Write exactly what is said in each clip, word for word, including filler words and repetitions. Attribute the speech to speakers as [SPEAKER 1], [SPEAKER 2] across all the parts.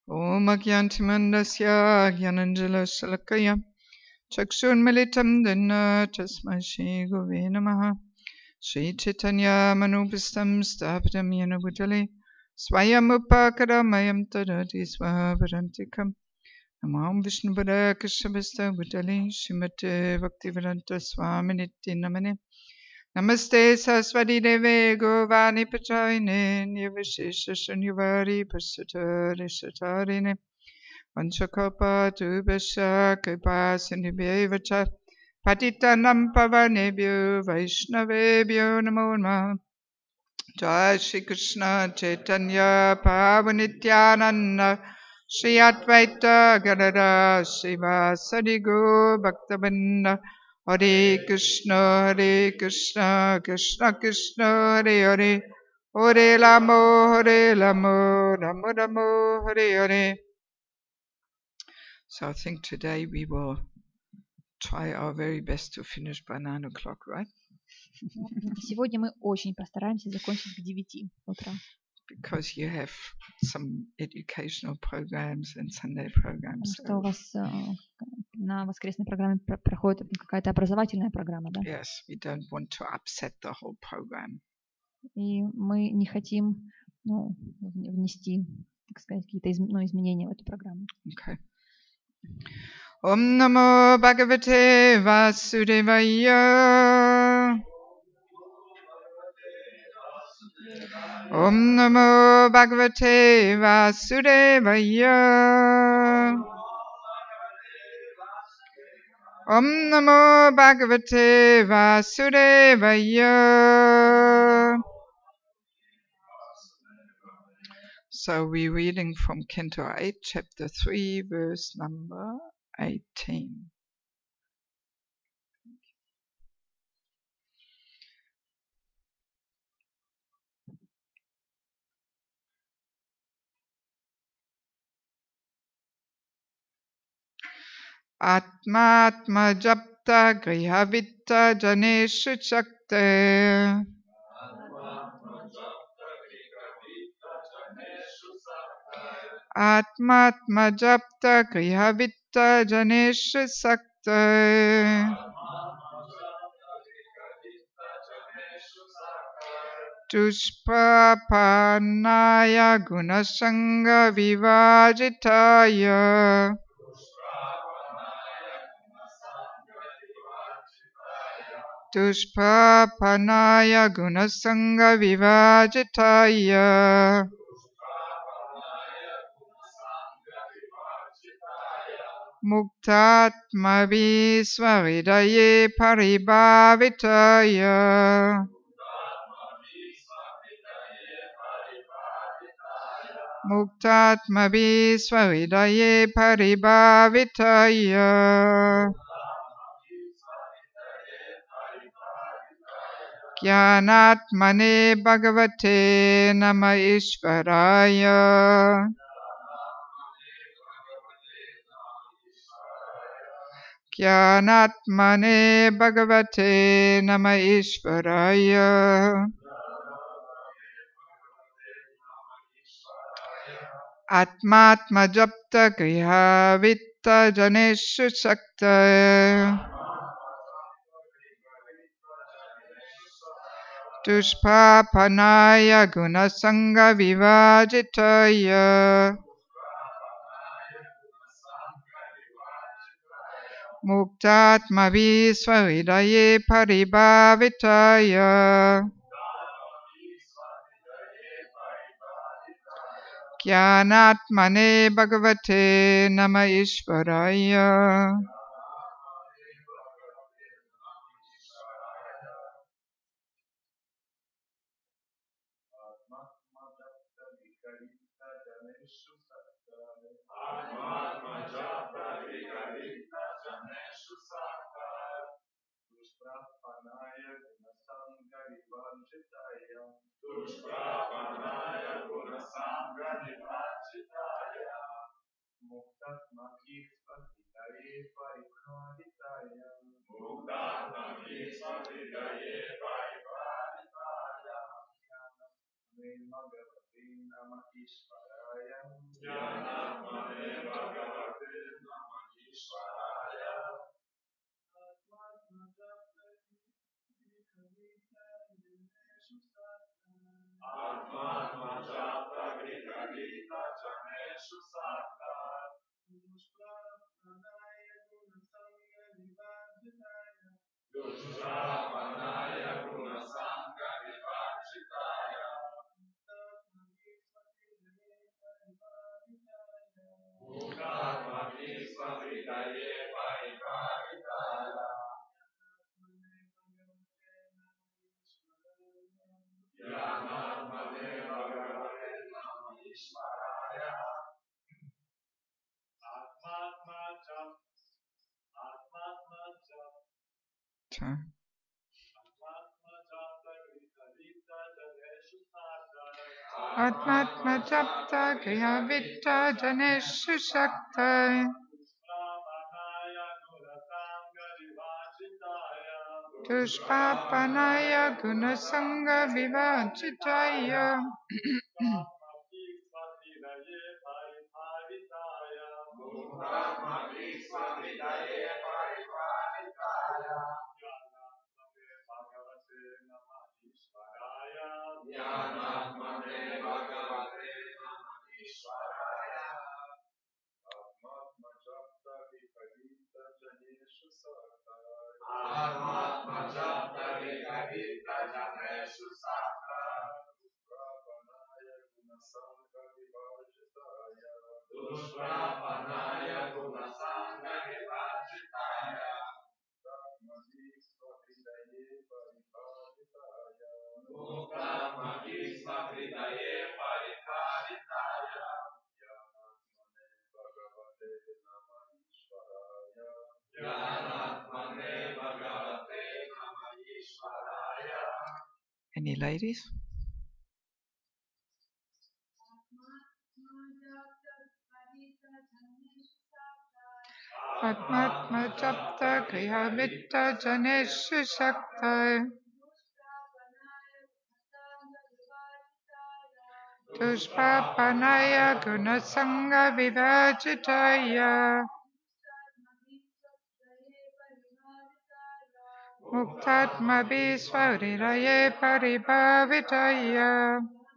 [SPEAKER 1] Om Agyantimandasya Gyananjala Shalakaya Chakshurmilitam Dana Tasmai Shri Gurave Namaha Shri Chaitanya Manubhistam Sthapitam Yena Bhutale Swayam Upakaramayam Tadati Swavarantikam Namam Vishnu Pada Krishnabhasta Bhutale Srimate Bhaktivedanta Swami Nitya Namane Namaste Saraswati Deve Govani Pachayine Nirvishesha Shunyavadi Pasatari Satarine Vanchakapa Tubhasha Kripa Sindhivyevacha Patitanam Pavanebhyo Vaishnavebhyo Namo Namaha Jai Shri Krishna Chaitanya Pavanityananda Shri Advaita Gadada Srivasadi Go Bhaktabinda Hare Krishna Hare Krishna Krishna Krishna Hare Hare Hare Ramo Hare Ramo Ramo Ramo Hare Hare. So I think today we will try our very best to finish by nine o'clock, right?
[SPEAKER 2] Сегодня мы очень постараемся закончить к девяти утра.
[SPEAKER 1] Because you have some educational programs and Sunday programs.
[SPEAKER 2] Потому что у вас на воскресной программе проходит какая-то образовательная программа, да?
[SPEAKER 1] Yes, we don't want to upset the whole program.
[SPEAKER 2] И мы не хотим, ну, внести, так сказать, какие-то из, ну, изменения в эту программу.
[SPEAKER 1] Okay. Om Namo Bhagavate Vasudevaya. Om Namo Bhagavate Vasudevaya. Om Namo Bhagavate Vasudevaya. So we're reading from Canto eight, Chapter three, verse number eighteen. Atma Atma Japta Grihavitta Janeshu Chakte. Atma Atma Japta Grihavitta Janeshu Sakte. Dushprapanaya Gunasanga Vivajitaya. Dushprapanaya Gunasanga Vivajitaya. Muktatma Visvaridaye Paribhavitaya. Muktatma Visvaridaye Paribhavitaya. Jnanatmane Bhagavate Nama Ishvaraya. Jnanatmane Bhagavate Nama Ishvaraya. Atmatma Japta Grihavitta Janeshu Sakta. Dushpapanaya Gunasanga Vivajitaya. Muktatma Visvaridaye Paribhavitaya. Jnanatmane Bhagavate Nama Ishvaraya. Atmatma Japta Kriya Vitta Janeshu Shaktai Dushpapanaya Gunasanga Vivajitaya Any ladies? Atmatma Japta Kriya Vitta Janeshu Shaktai Dushpapanaya Gunasanga Vivajitaya Muktatma Visvariraye Paribhavitaya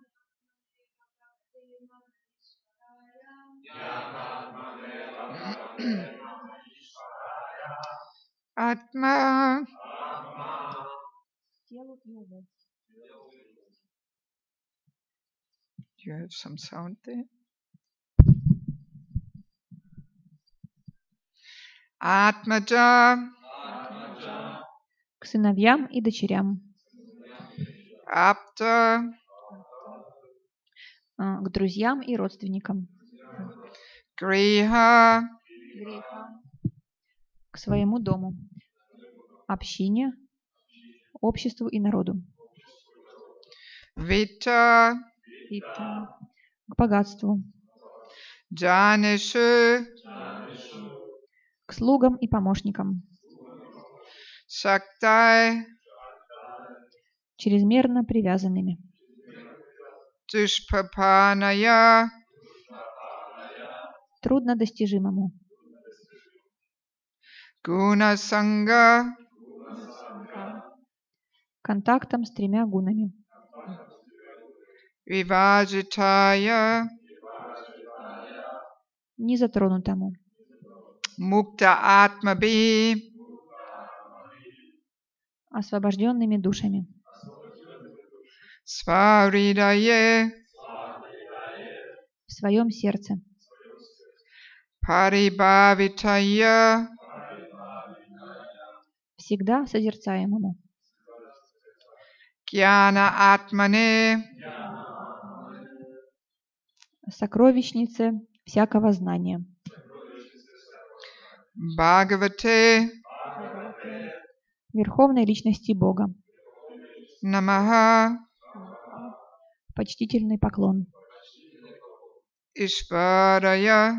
[SPEAKER 1] Atma. Do you have some sound there? Atmaja.
[SPEAKER 2] К сыновьям и дочерям.
[SPEAKER 1] Apta.
[SPEAKER 2] К друзьям и родственникам.
[SPEAKER 1] Griha.
[SPEAKER 2] К своему дому. Общине, обществу и народу.
[SPEAKER 1] Vitta.
[SPEAKER 2] К богатству.
[SPEAKER 1] Janeshu.
[SPEAKER 2] К слугам и помощникам.
[SPEAKER 1] Shaktai.
[SPEAKER 2] Чрезмерно привязанными.
[SPEAKER 1] Dushpapanaya.
[SPEAKER 2] Труднодостижимому.
[SPEAKER 1] Gunasanga.
[SPEAKER 2] Контактом с тремя гунами.
[SPEAKER 1] Vivajitaya.
[SPEAKER 2] Незатронутому.
[SPEAKER 1] Mukta Atmabi.
[SPEAKER 2] Освобожденными душами.
[SPEAKER 1] Svaridaye.
[SPEAKER 2] В своем сердце.
[SPEAKER 1] Paribhavitaya.
[SPEAKER 2] Всегда созерцаемому.
[SPEAKER 1] Jnana Atmane.
[SPEAKER 2] Сокровищнице всякого знания.
[SPEAKER 1] Bhagavate.
[SPEAKER 2] Верховной личности Бога.
[SPEAKER 1] Namaha.
[SPEAKER 2] Почтительный поклон.
[SPEAKER 1] Ishvaraya.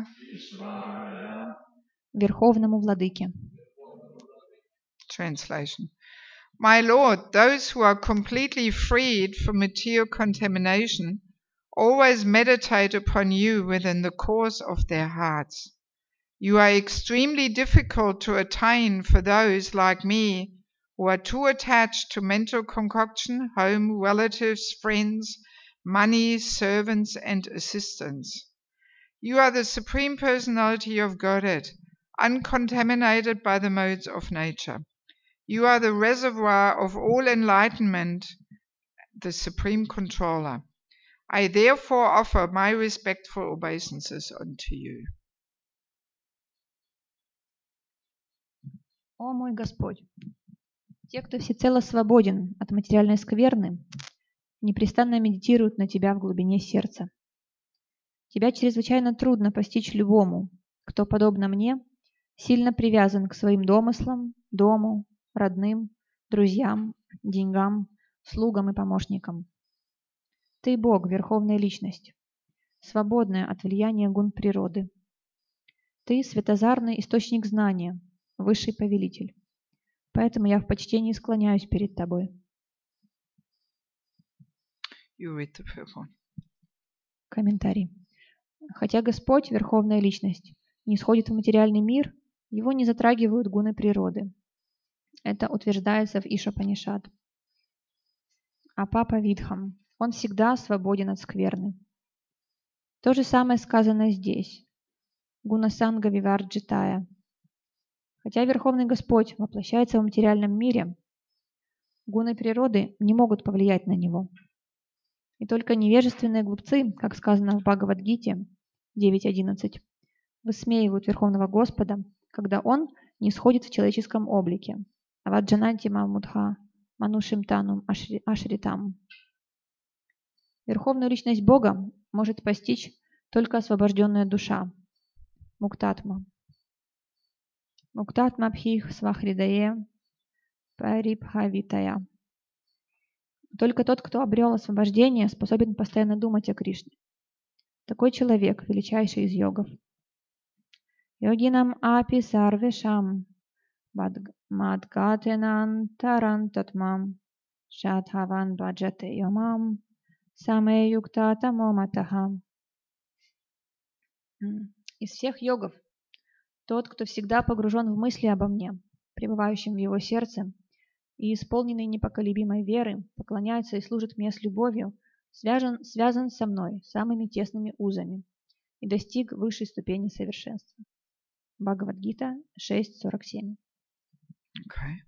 [SPEAKER 2] Верховному Владыке.
[SPEAKER 1] Translation. My Lord, those who are completely freed from material contamination always meditate upon you within the course of their hearts. You are extremely difficult to attain for those like me who are too attached to mental concoction, home, relatives, friends, money, servants, and assistants. You are the Supreme Personality of Godhead, uncontaminated by the modes of nature. You are the reservoir of all enlightenment, the Supreme Controller. I therefore offer my respectful obeisances unto you.
[SPEAKER 2] О мой Господь, те, кто всецело свободен от материальной скверны, непрестанно медитируют на Тебя в глубине сердца. Тебя чрезвычайно трудно постичь любому, кто, подобно мне, сильно привязан к своим домыслам, дому, родным, друзьям, деньгам, слугам и помощникам. Ты Бог, Верховная Личность, свободная от влияния гун природы. Ты светозарный источник знания, Высший Повелитель. Поэтому я в почтении склоняюсь перед Тобой.
[SPEAKER 1] You read the first one.
[SPEAKER 2] Комментарий. Хотя Господь, Верховная Личность, не сходит в материальный мир, его не затрагивают гуны природы. Это утверждается в Ишапанишад. А Папа Видхам, он всегда свободен от скверны. То же самое сказано здесь. Гунасанга Виварджитая. Хотя Верховный Господь воплощается в материальном мире, гуны природы не могут повлиять на него. И только невежественные глупцы, как сказано в Бхагавад-гите девять одиннадцать, высмеивают Верховного Господа, когда Он не сходит в человеческом облике. Аваджананти мамудха манушим танум ашритам. Верховную личность Бога может постичь только освобожденная душа, муктатма. Муктатма бхих свахридае парибхавитая. Только тот, кто обрел освобождение, способен постоянно думать о Кришне. Такой человек, величайший из йогов. Йогинам апи сарвешам мадгатенан тарантатмам шадхаван баджате йомам саме юктата моматахам. Из всех йогов тот, кто всегда погружен в мысли обо мне, пребывающим в его сердце, и исполненный непоколебимой веры, поклоняется и служит мне с любовью, связан, связан со мной самыми тесными узами и достиг высшей ступени совершенства. Бхагавад-гита шесть сорок семь.
[SPEAKER 1] Okay.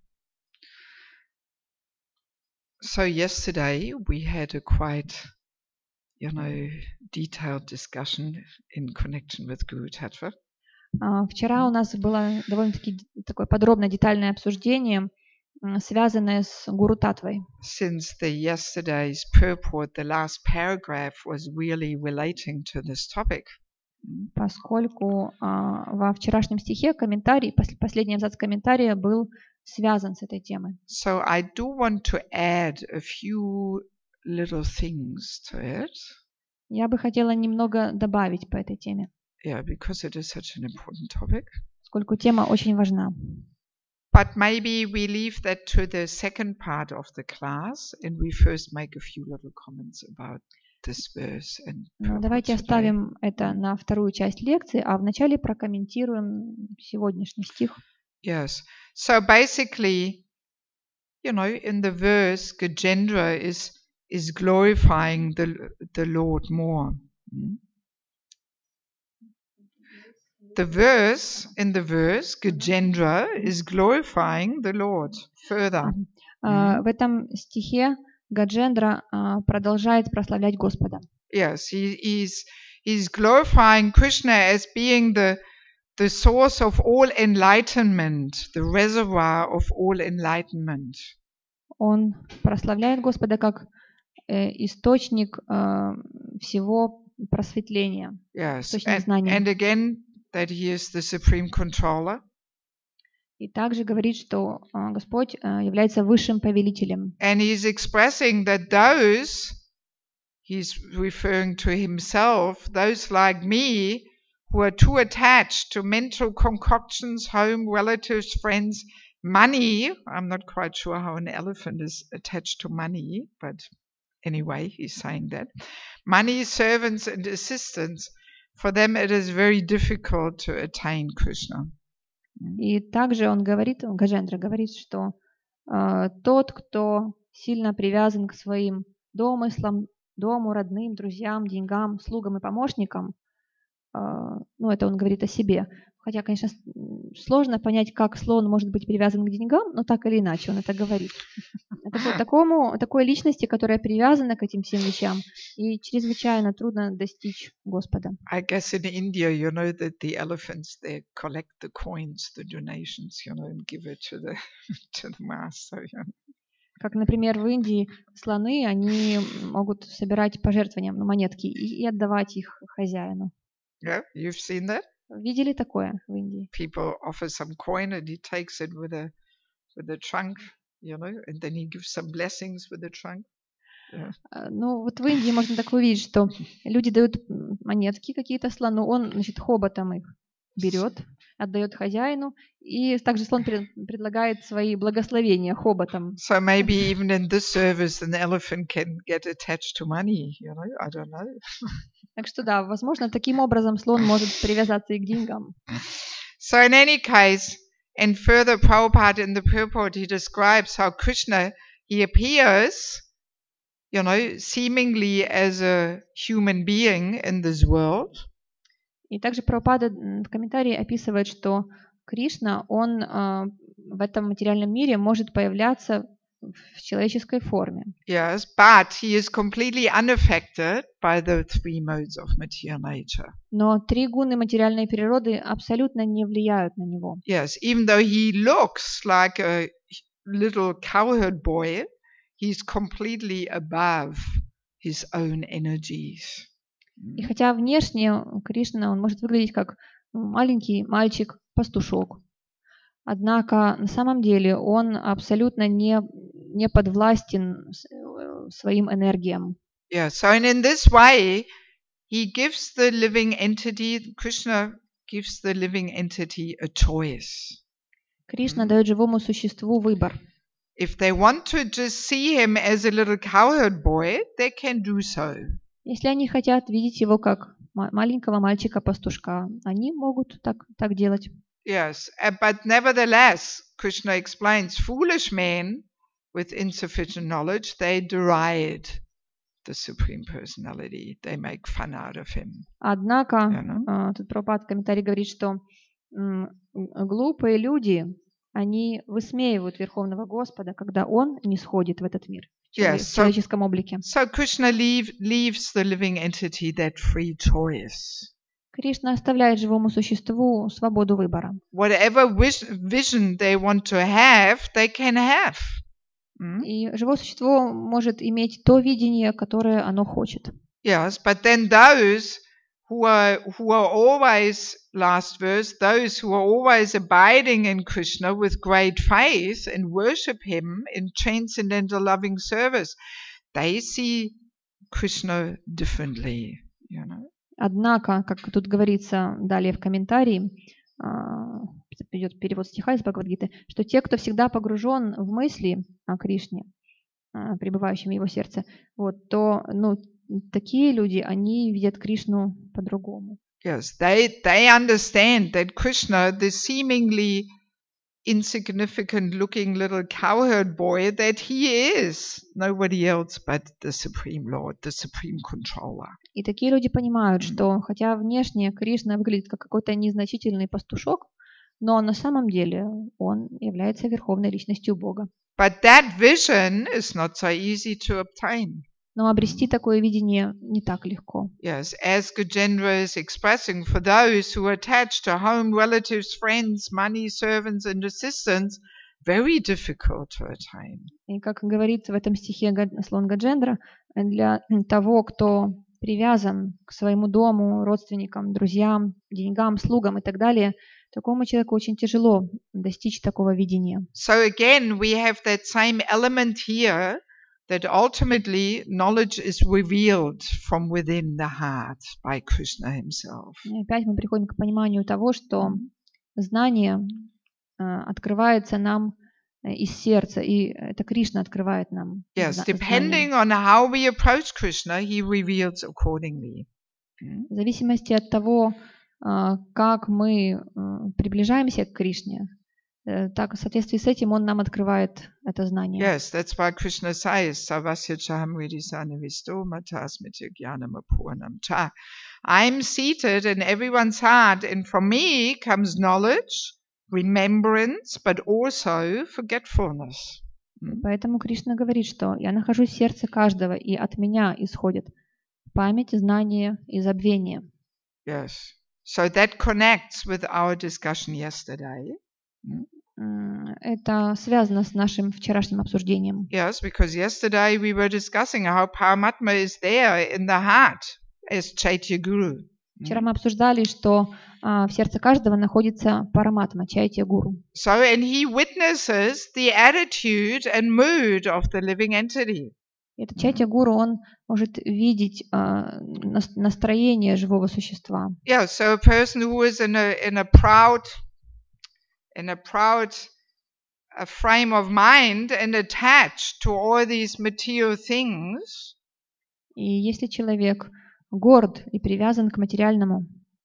[SPEAKER 1] So yesterday we had a quite, you know, detailed discussion in connection with Guru Tattva.
[SPEAKER 2] Uh, вчера у нас было довольно-таки такое подробное, детальное обсуждение, связанное с Гуру Татвой.
[SPEAKER 1] Since the yesterday's purport, the last paragraph was really relating to this topic.
[SPEAKER 2] Поскольку uh, во вчерашнем стихе комментарий, последний абзац комментария был связан с этой темой.
[SPEAKER 1] So I do want to add a few little things to it.
[SPEAKER 2] Я бы хотела немного добавить по этой теме.
[SPEAKER 1] Yeah, because it is such an important topic.
[SPEAKER 2] Поскольку тема очень важна.
[SPEAKER 1] But maybe we leave that to the second part of the class, and we first make a few little comments about this verse and.
[SPEAKER 2] Но давайте оставим это на вторую часть лекции, а вначале прокомментируем сегодняшний стих.
[SPEAKER 1] Yes. So basically, you know, in the verse, Gajendra is is glorifying the the Lord more. The verse, in the verse, Gajendra is glorifying the Lord further.
[SPEAKER 2] Uh, в этом стихе Гаджендра uh, продолжает прославлять Господа.
[SPEAKER 1] Yes, he is he's glorifying Krishna as being the the source of all enlightenment, the reservoir of all enlightenment.
[SPEAKER 2] Он прославляет Господа как э, источник э, всего просветления,
[SPEAKER 1] Yes,
[SPEAKER 2] источник
[SPEAKER 1] and,
[SPEAKER 2] знания.
[SPEAKER 1] and again, that he is the supreme controller.
[SPEAKER 2] И также говорит, что э, Господь э, является высшим повелителем.
[SPEAKER 1] And he's expressing that those, he's referring to himself, those like me, who are too attached to mental concoctions, home, relatives, friends, money. I'm not quite sure how an elephant is attached to money, but anyway, he's saying that. Money, servants, and assistants. For them it is very difficult to attain Krishna.
[SPEAKER 2] И также он говорит, Гаджендра говорит, что э, тот, кто сильно привязан к своим домыслам, дому, родным, друзьям, деньгам, слугам и помощникам, э, ну это он говорит о себе, Хотя, конечно, с- м, сложно понять, как слон может быть привязан к деньгам, но так или иначе он это говорит. Так вот, такому, такой личности, которая привязана к этим всем вещам, и чрезвычайно трудно достичь Господа.
[SPEAKER 1] I guess in India, you know that the elephants, they collect the coins, the donations, you know, and give it to the to the master. You know.
[SPEAKER 2] Как, например, в Индии слоны, они могут собирать пожертвования, ну, монетки, и, и отдавать их хозяину.
[SPEAKER 1] Yeah, you've seen that.
[SPEAKER 2] Видели такое в Индии?
[SPEAKER 1] People offer some coin, and he takes it with a with a trunk, you know, and then he gives some blessings with the trunk. Yeah.
[SPEAKER 2] А, Ну, вот в Индии можно так увидеть, что люди дают м, монетки какие-то слону, он, значит, хоботом их берет, отдает хозяину, и также слон пред- предлагает свои благословения хоботом.
[SPEAKER 1] So maybe even in this service, an elephant can get attached to money. You know, I don't know.
[SPEAKER 2] Так что да, возможно, таким образом слон может привязаться и к деньгам.
[SPEAKER 1] So in any case, and further, Prabhupada in the purport, he describes how Krishna, he appears, you know, seemingly as a human being in this world,
[SPEAKER 2] И также Прабхупада м, в комментарии описывает, что Кришна, он а, в этом материальном мире может появляться в человеческой форме.
[SPEAKER 1] yes, but he is completely unaffected by the three modes of material nature.
[SPEAKER 2] Но три гуны материальной природы абсолютно не влияют на него.
[SPEAKER 1] Yes, even though he looks like a little cowherd boy, he's completely above his own energies.
[SPEAKER 2] И хотя внешне Кришна, он может выглядеть как маленький мальчик-пастушок, однако на самом деле он абсолютно не, не подвластен с- э, своим энергиям.
[SPEAKER 1] Yeah, so and in this way, he gives the living entity, Krishna gives the living entity a choice.
[SPEAKER 2] Кришна
[SPEAKER 1] Mm.
[SPEAKER 2] дает живому существу выбор.
[SPEAKER 1] If they want to just see him as a little cowherd boy, they can do so.
[SPEAKER 2] Если они хотят видеть его как ма- маленького мальчика-пастушка, они могут так, так делать.
[SPEAKER 1] Yes, uh, but nevertheless, Krishna explains, foolish men with insufficient knowledge, they deride the Supreme Personality. They make fun out of him.
[SPEAKER 2] Однако,
[SPEAKER 1] You know?
[SPEAKER 2] а, тут Прабхупада в комментарии говорит, что м, г- глупые люди, они высмеивают Верховного Господа, когда Он не сходит в этот мир в челове-
[SPEAKER 1] Yes,
[SPEAKER 2] в
[SPEAKER 1] so-
[SPEAKER 2] человеческом облике.
[SPEAKER 1] So Krishna leave, leaves the living entity that free choice.
[SPEAKER 2] Кришна оставляет живому существу свободу выбора.
[SPEAKER 1] Whatever wish, vision they want to have, they can have. Mm?
[SPEAKER 2] И живое существо может иметь то видение, которое оно хочет.
[SPEAKER 1] Yes, but then those who are who are always, last verse, those who are always abiding in Krishna with great faith and worship him in transcendental loving service, they see Krishna differently, you know.
[SPEAKER 2] Однако, как тут говорится далее в комментарии, а, идет перевод стиха из Бхагавад-гиты, что те, кто всегда погружен в мысли о Кришне, а, пребывающем в его сердце, вот, то ну, такие люди, они видят Кришну по-другому.
[SPEAKER 1] Yes, they they understand that Krishna, the seemingly insignificant looking little cowherd boy, that he is nobody else but the Supreme Lord, the Supreme Controller.
[SPEAKER 2] И такие люди понимают,
[SPEAKER 1] Мгм.
[SPEAKER 2] что хотя внешне Кришна выглядит как какой-то незначительный пастушок, но на самом деле он является верховной личностью Бога.
[SPEAKER 1] But that vision is not so easy to obtain.
[SPEAKER 2] Но обрести такое видение не так легко.
[SPEAKER 1] Yes, as Gajendra is expressing, for those who are attached to home, relatives, friends, money, servants, and assistants, very difficult to attain.
[SPEAKER 2] И как говорится в этом стихе Га- слон Гаджендра, для того, кто привязан к своему дому, родственникам, друзьям, деньгам, слугам и так далее, такому человеку очень тяжело достичь такого видения.
[SPEAKER 1] So again, we have that same element here, that ultimately knowledge is revealed from within the heart by Krishna himself.
[SPEAKER 2] И опять мы приходим к пониманию того, что знание э, открывается нам э, из сердца, и это Кришна открывает нам
[SPEAKER 1] Yes,
[SPEAKER 2] зна-
[SPEAKER 1] depending
[SPEAKER 2] знание.
[SPEAKER 1] on how we approach Krishna, he reveals accordingly. Mm.
[SPEAKER 2] В зависимости от того, а, как мы э, приближаемся к Кришне, Э, Так, в соответствии с этим он нам открывает это знание.
[SPEAKER 1] Yes, that's why Krishna says, Savasya chaham vidisana visto matas mitya jnanam apurnam cha. I'm seated in everyone's heart, and from me comes knowledge, remembrance, but also forgetfulness.
[SPEAKER 2] И поэтому Кришна говорит, что я нахожусь в сердце каждого, и от меня исходит память, знание и забвение.
[SPEAKER 1] Yes. So that connects with our discussion yesterday.
[SPEAKER 2] М, Это связано с нашим вчерашним обсуждением.
[SPEAKER 1] Yes, because yesterday we were discussing how Paramatma is there in the heart as Chaitya Guru.
[SPEAKER 2] Вчера мы обсуждали, что а, в сердце каждого находится Параматма, Чайтья Гуру.
[SPEAKER 1] So, and he witnesses the attitude and mood of the living entity.
[SPEAKER 2] Этот Чайтья Гуру, он может видеть а, нас- настроение живого существа.
[SPEAKER 1] Yeah, so a person who is in a in a proud, in a proud a frame of mind and attached to all these material things,
[SPEAKER 2] И если человек горд и привязан к материальному,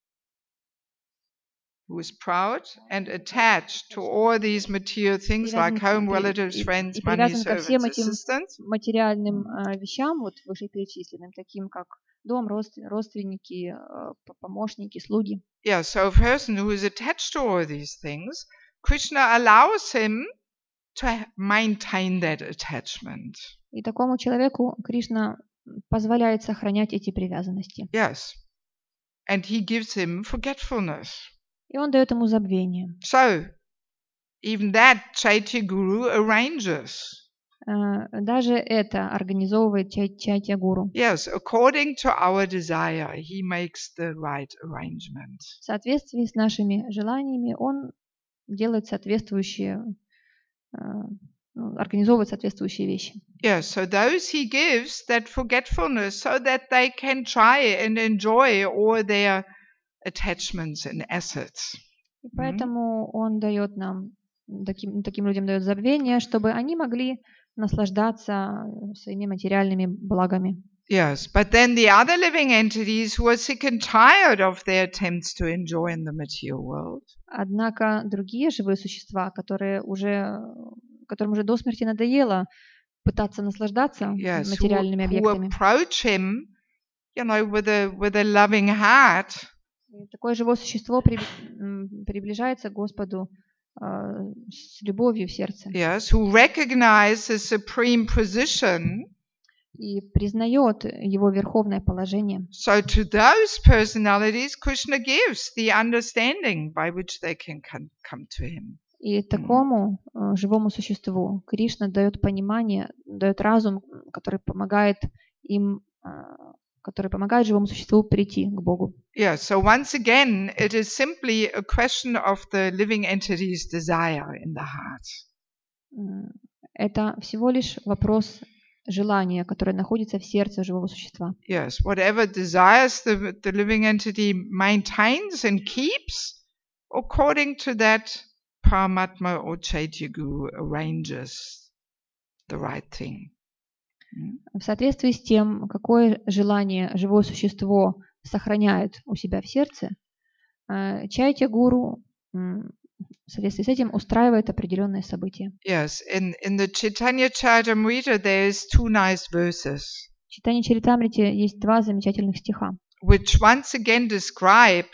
[SPEAKER 1] who is proud and attached to all these material things like
[SPEAKER 2] привязан,
[SPEAKER 1] home,
[SPEAKER 2] к-
[SPEAKER 1] relatives,
[SPEAKER 2] и- и
[SPEAKER 1] friends, money,
[SPEAKER 2] привязан ко всем
[SPEAKER 1] servants,
[SPEAKER 2] этим
[SPEAKER 1] assistants,
[SPEAKER 2] материальным а, вещам, вот вышеперечисленным, таким как дом, родствен- родственники, а, п- помощники, слуги.
[SPEAKER 1] yeah, so a person who is attached to all these things, Krishna allows him to ha- maintain that attachment.
[SPEAKER 2] И такому человеку Кришна позволяет сохранять эти привязанности.
[SPEAKER 1] Yes. And he gives him forgetfulness.
[SPEAKER 2] И он дает ему забвение.
[SPEAKER 1] So, even that Chaitya Guru arranges.
[SPEAKER 2] А, Даже это организовывает Чай- Чайтья Гуру.
[SPEAKER 1] Yes, according to our desire, he makes the right arrangement.
[SPEAKER 2] В соответствии с нашими желаниями он делает соответствующие, а, ну, организовывает соответствующие вещи.
[SPEAKER 1] Yes, so those he gives that forgetfulness so that they can try and enjoy all their attachments and assets.
[SPEAKER 2] И поэтому он дает нам, таким, таким людям дает забвение, чтобы они могли наслаждаться своими материальными благами.
[SPEAKER 1] Yes, but then the other living entities who are sick and tired of their attempts to enjoy in the material world,
[SPEAKER 2] Однако другие живые существа, которые уже, которым уже до смерти надоело пытаться наслаждаться
[SPEAKER 1] yes, who,
[SPEAKER 2] материальными
[SPEAKER 1] who
[SPEAKER 2] объектами,
[SPEAKER 1] approach him, you know, with a with a loving heart,
[SPEAKER 2] и такое живое существо при- м, приближается к Господу а, с любовью в сердце
[SPEAKER 1] yes, who recognize the supreme position.
[SPEAKER 2] и признает его верховное положение.
[SPEAKER 1] So to those personalities, Krishna gives the understanding by which they can come, come to him.
[SPEAKER 2] И такому э, живому существу Кришна дает понимание, дает разум, который помогает им, э, который помогает живому существу прийти к Богу.
[SPEAKER 1] Yeah, so once again, it is simply a question of the living entity's desire in the heart.
[SPEAKER 2] М, Это всего лишь вопрос желания, которое находится в сердце живого существа.
[SPEAKER 1] Yes, whatever desires the, the living entity maintains and keeps, according to that, Paramatma or Chaitya Guru arranges the right thing.
[SPEAKER 2] В соответствии с тем, какое желание живое существо сохраняет у себя в сердце, э, Чайтья Гуру м, в соответствии с этим устраивает определенные события.
[SPEAKER 1] Yes, in, in the Chaitanya Charitamrita there is two nice verses,
[SPEAKER 2] В Читании Чаритамрите есть два замечательных стиха,
[SPEAKER 1] which once again describe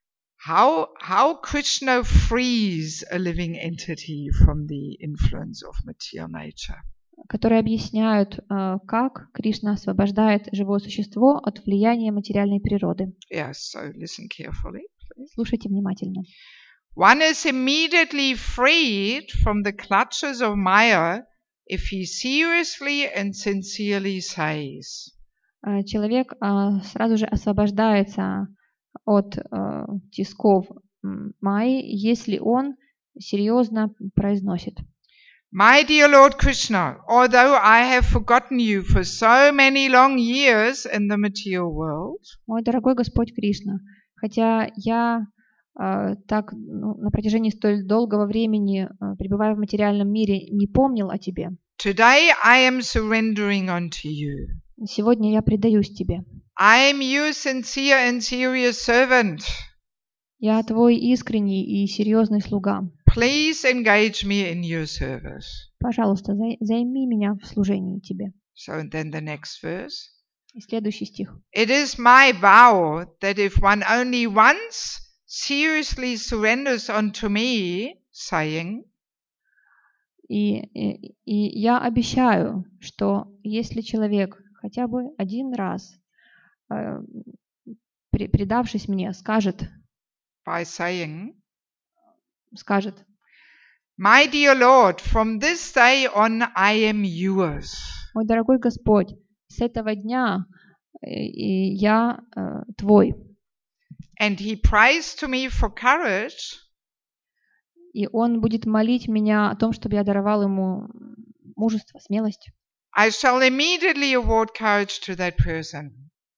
[SPEAKER 1] how how Krishna frees a living entity from the influence of material nature.
[SPEAKER 2] которые объясняют, э, как Кришна освобождает живое существо от влияния материальной природы.
[SPEAKER 1] Yes, so listen carefully, please.
[SPEAKER 2] Слушайте внимательно.
[SPEAKER 1] One is immediately freed from the clutches of Maya if he seriously and sincerely says,
[SPEAKER 2] Э, Человек э, сразу же освобождается от э, тисков м, Майи, если он серьезно произносит:
[SPEAKER 1] My dear Lord Krishna, although I have forgotten you for so many long years in the material world,
[SPEAKER 2] «Мой дорогой Господь Кришна, хотя я э, так ну, на протяжении столь долгого времени, э, пребывая в материальном мире, не помнил о Тебе,
[SPEAKER 1] today I am surrendering unto you.
[SPEAKER 2] сегодня я предаюсь Тебе.
[SPEAKER 1] I am your sincere and serious servant.
[SPEAKER 2] Я Твой искренний и серьезный слуга.
[SPEAKER 1] please engage me in your service.
[SPEAKER 2] Пожалуйста, зай- займи меня в служении тебе.
[SPEAKER 1] So and then the next verse.
[SPEAKER 2] И следующий стих.
[SPEAKER 1] It is my vow that if one only once seriously surrenders unto me, saying,
[SPEAKER 2] И, и, и я обещаю, что если человек хотя бы один раз, э, при- предавшись мне, скажет,
[SPEAKER 1] by saying,
[SPEAKER 2] скажет,
[SPEAKER 1] My dear Lord, from this day on I am yours.
[SPEAKER 2] мой дорогой Господь, с этого дня э, и я э, твой.
[SPEAKER 1] And he prays to me for courage.
[SPEAKER 2] И он будет молить меня о том, чтобы я даровал ему мужество, смелость.
[SPEAKER 1] I shall immediately award courage to that person.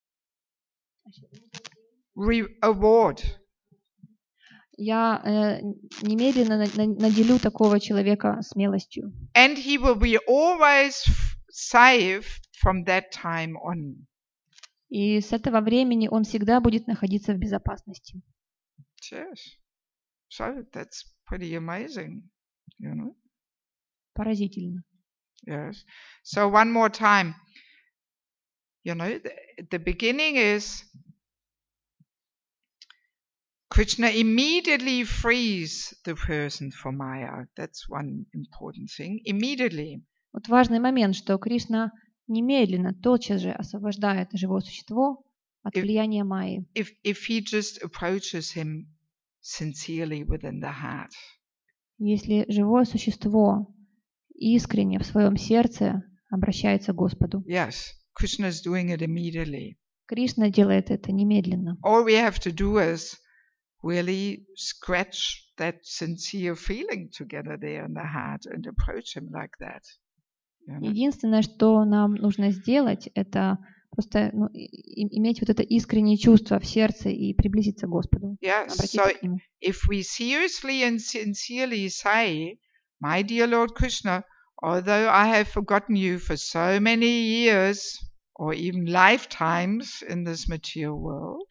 [SPEAKER 1] Re- award.
[SPEAKER 2] Я э, немедленно на- на- наделю такого человека смелостью.
[SPEAKER 1] And he will be always f- safe from that time on.
[SPEAKER 2] И с этого времени он всегда будет находиться в безопасности.
[SPEAKER 1] Yes. So that's pretty amazing, you know.
[SPEAKER 2] Поразительно.
[SPEAKER 1] Yes. So one more time. You know, the, the beginning is Krishna immediately frees the person from Maya. That's one important thing. Immediately.
[SPEAKER 2] Вот важный момент, что Кришна немедленно, тотчас же освобождает живое существо от
[SPEAKER 1] И-
[SPEAKER 2] влияния Майи,
[SPEAKER 1] If if he just approaches him sincerely within the heart.
[SPEAKER 2] если живое существо искренне в своем сердце обращается к Господу.
[SPEAKER 1] Yes, Krishna is doing it immediately.
[SPEAKER 2] Кришна делает это немедленно.
[SPEAKER 1] All we have to do is really scratch that sincere feeling together there in the heart and approach him like that. You know?
[SPEAKER 2] Единственное, что нам нужно сделать, это просто ну, и- и- иметь вот это искреннее чувство в сердце и приблизиться к Господу,
[SPEAKER 1] Yes,
[SPEAKER 2] обратиться
[SPEAKER 1] so
[SPEAKER 2] к Нему.
[SPEAKER 1] if we seriously and sincerely say, My dear Lord Krishna, although I have forgotten you for so many years or even lifetimes in this material world,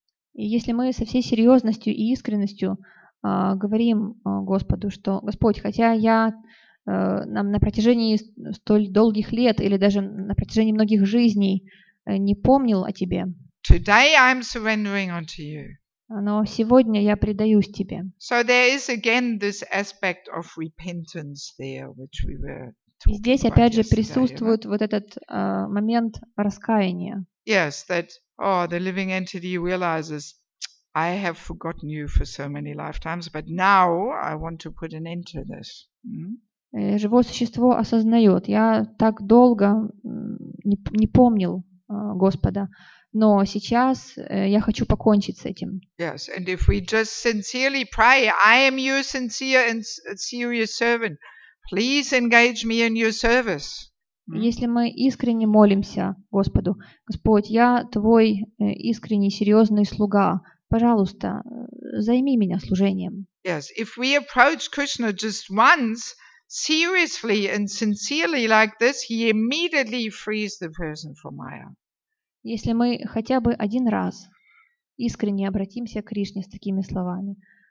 [SPEAKER 2] И если мы со всей серьезностью и искренностью а, говорим а, Господу, что Господь, хотя я а, нам на протяжении с- столь долгих лет или даже на протяжении многих жизней э, не помнил о Тебе,
[SPEAKER 1] today I'm surrendering unto you.
[SPEAKER 2] но сегодня я предаюсь Тебе.
[SPEAKER 1] So there is again this aspect of repentance there, which we were
[SPEAKER 2] И
[SPEAKER 1] talking
[SPEAKER 2] здесь
[SPEAKER 1] about
[SPEAKER 2] опять же
[SPEAKER 1] yesterday, you know?
[SPEAKER 2] присутствует вот этот а, момент раскаяния.
[SPEAKER 1] Yes, that, oh, the living entity realizes, I have forgotten you for so many lifetimes, but now I want to put an end to this. Mm?
[SPEAKER 2] Э, Живое существо осознает, я так долго м, не, п- не помнил а, Господа, но сейчас э, я хочу покончить с этим.
[SPEAKER 1] Yes, and if we just sincerely pray, I am your sincere and s- serious servant, please engage me in your service.
[SPEAKER 2] И
[SPEAKER 1] Mm?
[SPEAKER 2] если мы искренне молимся Господу, Господь, я Твой э, искренний, серьезный слуга, пожалуйста, э, займи меня служением.
[SPEAKER 1] Yes, if we approach Krishna just once, seriously and sincerely like this, he immediately frees the person from Maya.
[SPEAKER 2] Если мы хотя бы один раз искренне обратимся к Кришне с такими словами,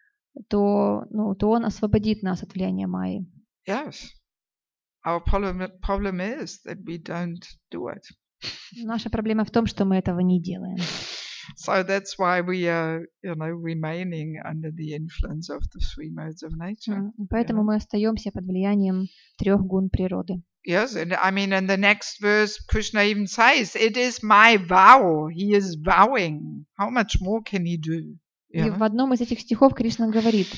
[SPEAKER 2] то, ну, то Он освободит нас от влияния Майи.
[SPEAKER 1] Yes. Our problem, problem is that we don't do it.
[SPEAKER 2] Наша проблема в том, что мы этого не делаем.
[SPEAKER 1] So that's why we are, you know, remaining under the influence of the three modes of nature.
[SPEAKER 2] М, Поэтому мы остаемся под влиянием трех гун природы.
[SPEAKER 1] Yes, and I mean, in the next verse, Krishna even says, "It is my vow." He is vowing. How much more can he do?
[SPEAKER 2] И
[SPEAKER 1] You know?
[SPEAKER 2] в одном из этих стихов Кришна говорит,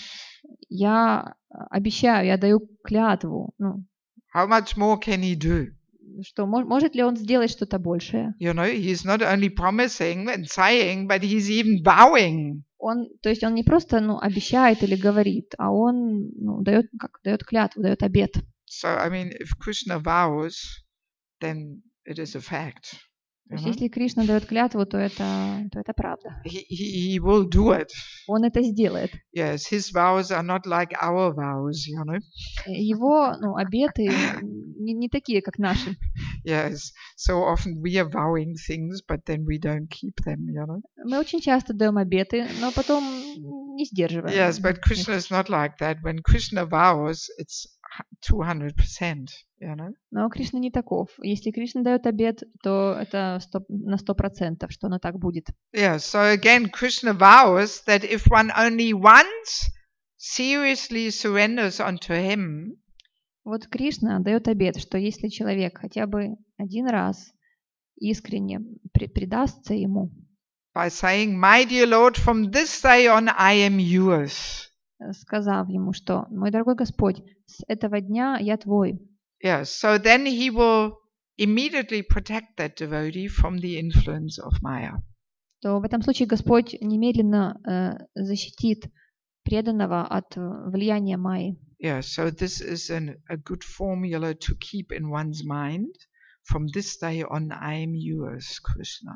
[SPEAKER 2] я обещаю, я даю клятву. Ну,
[SPEAKER 1] How much more can he do?
[SPEAKER 2] что, мож- может ли он сделать что-то большее?
[SPEAKER 1] You know, he's not only promising and saying, but he's even vowing.
[SPEAKER 2] Он, то есть он не просто ну, обещает или говорит, а он ну, дает, как, дает клятву, дает обет.
[SPEAKER 1] So, I mean, if Krishna vows, then it is a fact.
[SPEAKER 2] То есть, если Кришна дает клятву, то это, то это правда.
[SPEAKER 1] He, he, he will do it.
[SPEAKER 2] Он это сделает.
[SPEAKER 1] Yes, his vows are not like our vows, you know.
[SPEAKER 2] Его, ну, обеты не, не такие, как наши.
[SPEAKER 1] Yes, so often we are vowing things, but then we don't keep them, you know.
[SPEAKER 2] Мы очень часто даем обеты, но потом не сдерживаем.
[SPEAKER 1] Yes, but Krishna is not like that. When Krishna vows, it's two hundred percent, you know.
[SPEAKER 2] Но Кришна не таков. Если Кришна дает обет, то это сто, на сто процентов, что оно так будет.
[SPEAKER 1] Yeah, so again, Krishna vows that if one only once seriously surrenders unto him,
[SPEAKER 2] вот Кришна дает обет, что если человек хотя бы один раз искренне предастся ему,
[SPEAKER 1] by saying, "My dear Lord, from this day on I am yours,"
[SPEAKER 2] сказав ему, что «Мой дорогой Господь, с этого дня я твой».
[SPEAKER 1] Yes, so then he will immediately protect that devotee from the influence of Maya.
[SPEAKER 2] То в этом случае Господь немедленно э, защитит преданного от влияния Майи.
[SPEAKER 1] Yeah, so this is an, a good formula to keep in one's mind. From this day on, I am yours, Krishna.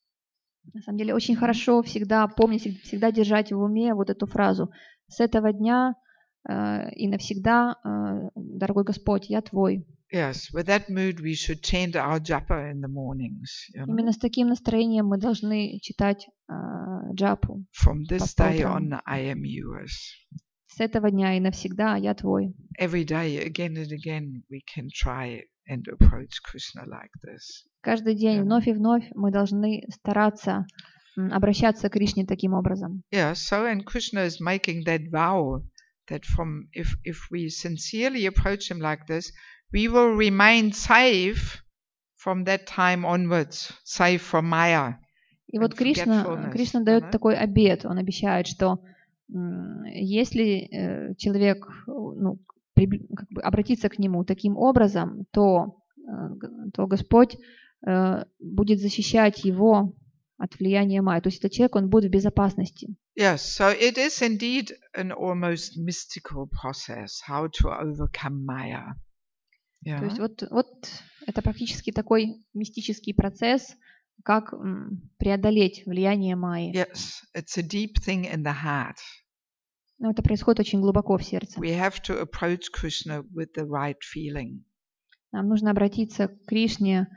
[SPEAKER 2] На самом деле очень хорошо всегда помнить, всегда держать в уме вот эту фразу. С этого дня э, и навсегда, э, дорогой Господь, я твой.
[SPEAKER 1] Yes, with that mood we should chant our japa in the mornings. You know?
[SPEAKER 2] Именно с таким настроением мы должны читать э, джапу.
[SPEAKER 1] From this day on, I am yours.
[SPEAKER 2] С этого дня и навсегда я твой.
[SPEAKER 1] Every day, again and again, we can try and approach Krishna like this.
[SPEAKER 2] Каждый день,
[SPEAKER 1] Yeah.
[SPEAKER 2] вновь и вновь мы должны стараться м, обращаться к Кришне таким образом.
[SPEAKER 1] Yeah, so and Krishna is making that vow that from if if we sincerely approach him like this, we will remain safe from that time onwards, safe from Maya.
[SPEAKER 2] И вот
[SPEAKER 1] and
[SPEAKER 2] Кришна,
[SPEAKER 1] forgetfulness,
[SPEAKER 2] Кришна
[SPEAKER 1] you
[SPEAKER 2] дает
[SPEAKER 1] know?
[SPEAKER 2] такой обет, он обещает, что м, если э, человек ну, прибли- как бы обратится к нему таким образом, то, э, г- то Господь э, будет защищать его от влияния Майи. То есть этот человек, он будет в безопасности.
[SPEAKER 1] Yes, so it is indeed an almost mystical process how to overcome Maya. Yeah.
[SPEAKER 2] То есть вот, вот это практически такой мистический процесс, как м, преодолеть влияние Майи.
[SPEAKER 1] Yes, it's a deep thing in the heart.
[SPEAKER 2] Но это происходит очень глубоко в сердце.
[SPEAKER 1] We have to approach Krishna with the right feeling.
[SPEAKER 2] Нам нужно обратиться к Кришне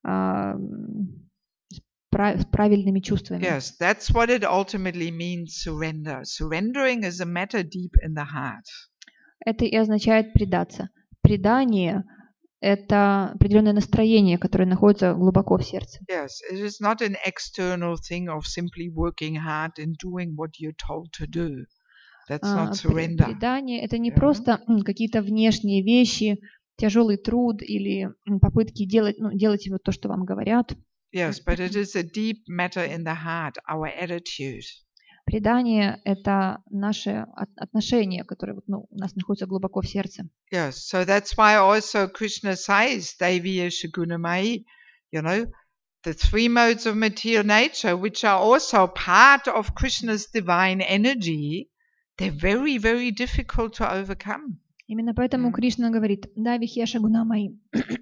[SPEAKER 2] а, м, с, пра- с правильными чувствами.
[SPEAKER 1] Yes, that's what it ultimately means, surrender. Surrendering is a matter deep in the heart.
[SPEAKER 2] Это и означает предаться. Предание – это определенное настроение, которое находится глубоко в сердце.
[SPEAKER 1] Yes, it is not an external thing of simply working hard and doing what you're told to do. That's
[SPEAKER 2] А,
[SPEAKER 1] not
[SPEAKER 2] пре-
[SPEAKER 1] surrender.
[SPEAKER 2] Предание – это не
[SPEAKER 1] Yeah.
[SPEAKER 2] просто м, какие-то внешние вещи, тяжелый труд или м, попытки делать, ну, делать вот то, что вам говорят.
[SPEAKER 1] Yes, but it is a deep matter in the heart, our attitude.
[SPEAKER 2] Предание – это наше от- отношение, которое вот, ну, у нас находится глубоко в сердце.
[SPEAKER 1] Yes, so that's why also Krishna says, Deviya Shagunamai, you know, the three modes of material nature, which are also part of Krishna's divine energy, they're very, very difficult to overcome.
[SPEAKER 2] Именно поэтому
[SPEAKER 1] Мгм.
[SPEAKER 2] Кришна говорит: «Да, вихеша гуна мои».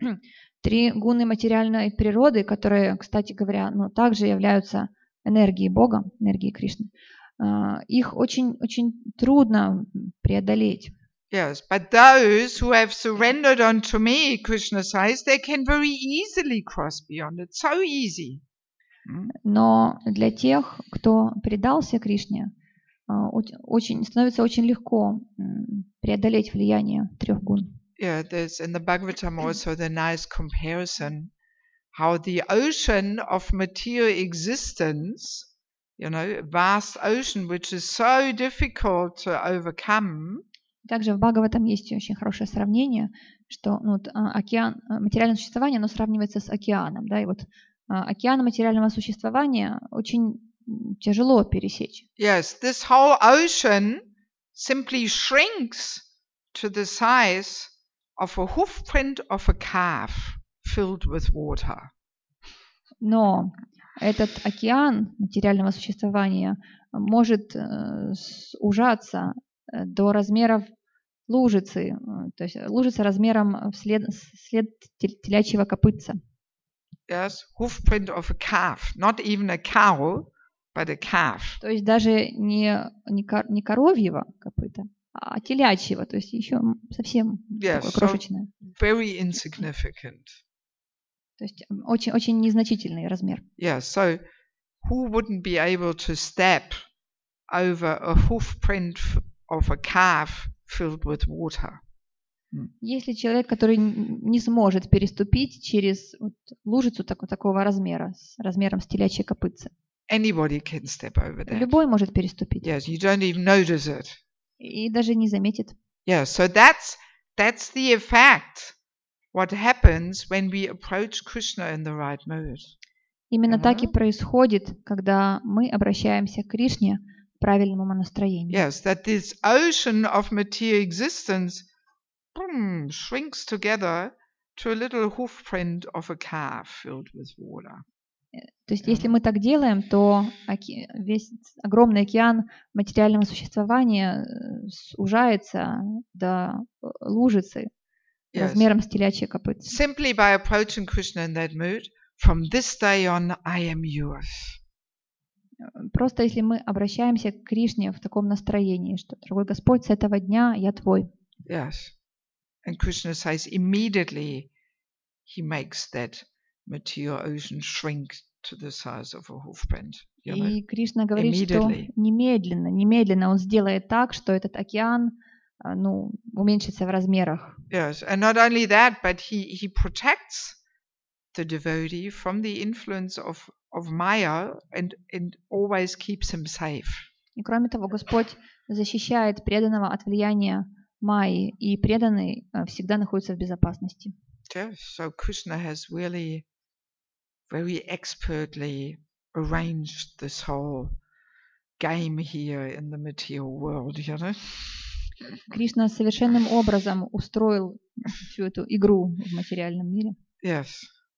[SPEAKER 2] Три гуны материальной природы, которые, кстати говоря, ну, также являются энергией Бога, энергией Кришны, а, их очень-очень трудно преодолеть.
[SPEAKER 1] Yes, but those who have surrendered unto me, Krishna says, they can very easily cross beyond it. So easy. Mm.
[SPEAKER 2] Но для тех, кто предался Кришне, а, оч- очень, становится очень легко м, преодолеть влияние трех гун.
[SPEAKER 1] Yeah, there's in the Bhagavatam also the nice comparison how the ocean of material existence, you know, vast ocean which is so difficult to overcome,
[SPEAKER 2] Также в Бхагаватам есть очень хорошее сравнение, что ну, вот, а, океан, а, материальное существование, оно сравнивается с океаном, да, и вот а, океан материального существования очень м, тяжело пересечь.
[SPEAKER 1] yes, this whole ocean simply shrinks to the size of a hoofprint of a calf filled with water.
[SPEAKER 2] Но этот океан материального существования может э, сужаться э, до размеров лужицы, э, то есть лужица размером в след, след тел- телячьего копытца.
[SPEAKER 1] Yes, hoofprint of a calf, not even a cow, but a calf.
[SPEAKER 2] То есть даже не, не, кор- не коровьего копыта, а телячьего, то есть еще совсем
[SPEAKER 1] Yes,
[SPEAKER 2] такое
[SPEAKER 1] so
[SPEAKER 2] крошечное.
[SPEAKER 1] very insignificant.
[SPEAKER 2] То есть очень, очень незначительный размер.
[SPEAKER 1] Yeah, so who wouldn't be able to step over a hoofprint of a calf filled with water?
[SPEAKER 2] Если человек, который н- не сможет переступить через вот лужицу так- такого размера, с размером с телячье копытце,
[SPEAKER 1] Anybody can step over that.
[SPEAKER 2] любой может переступить
[SPEAKER 1] Yes, you don't even notice it.
[SPEAKER 2] и даже не заметит.
[SPEAKER 1] Yeah, so that's that's the effect. What happens when we approach Krishna in the right mood?
[SPEAKER 2] Именно так и
[SPEAKER 1] Ага.
[SPEAKER 2] происходит, когда мы обращаемся к Кришне в правильном умонастроении.
[SPEAKER 1] Yes, that this ocean of material existence boom, shrinks together to a little hoofprint of a calf filled with water.
[SPEAKER 2] То есть, если мы так делаем, то оке- весь огромный океан материального существования э, сужается до э, лужицы
[SPEAKER 1] Yes.
[SPEAKER 2] размером с телячье копытце.
[SPEAKER 1] Simply by approaching Krishna in that mood, from this day on, I am yours.
[SPEAKER 2] Просто если мы обращаемся к Кришне в таком настроении, что, дорогой Господь, с этого дня я твой.
[SPEAKER 1] Yes. And Krishna says immediately he makes that material ocean shrink to the size of a hoofprint. You know?
[SPEAKER 2] И Кришна говорит, что
[SPEAKER 1] Immediately.
[SPEAKER 2] немедленно, немедленно Он сделает так, что этот океан а, ну, уменьшится в размерах.
[SPEAKER 1] Yes. And not only that, but he, he protects the devotee from the influence of, of Maya and, and always keeps him safe.
[SPEAKER 2] И кроме того, Господь защищает преданного от влияния Майи, и преданный а, всегда находится в безопасности.
[SPEAKER 1] Yes. So Krishna has really very expertly arranged this whole game here in the material world, you know.
[SPEAKER 2] Кришна совершенным образом устроил всю эту игру в материальном мире.
[SPEAKER 1] Yes.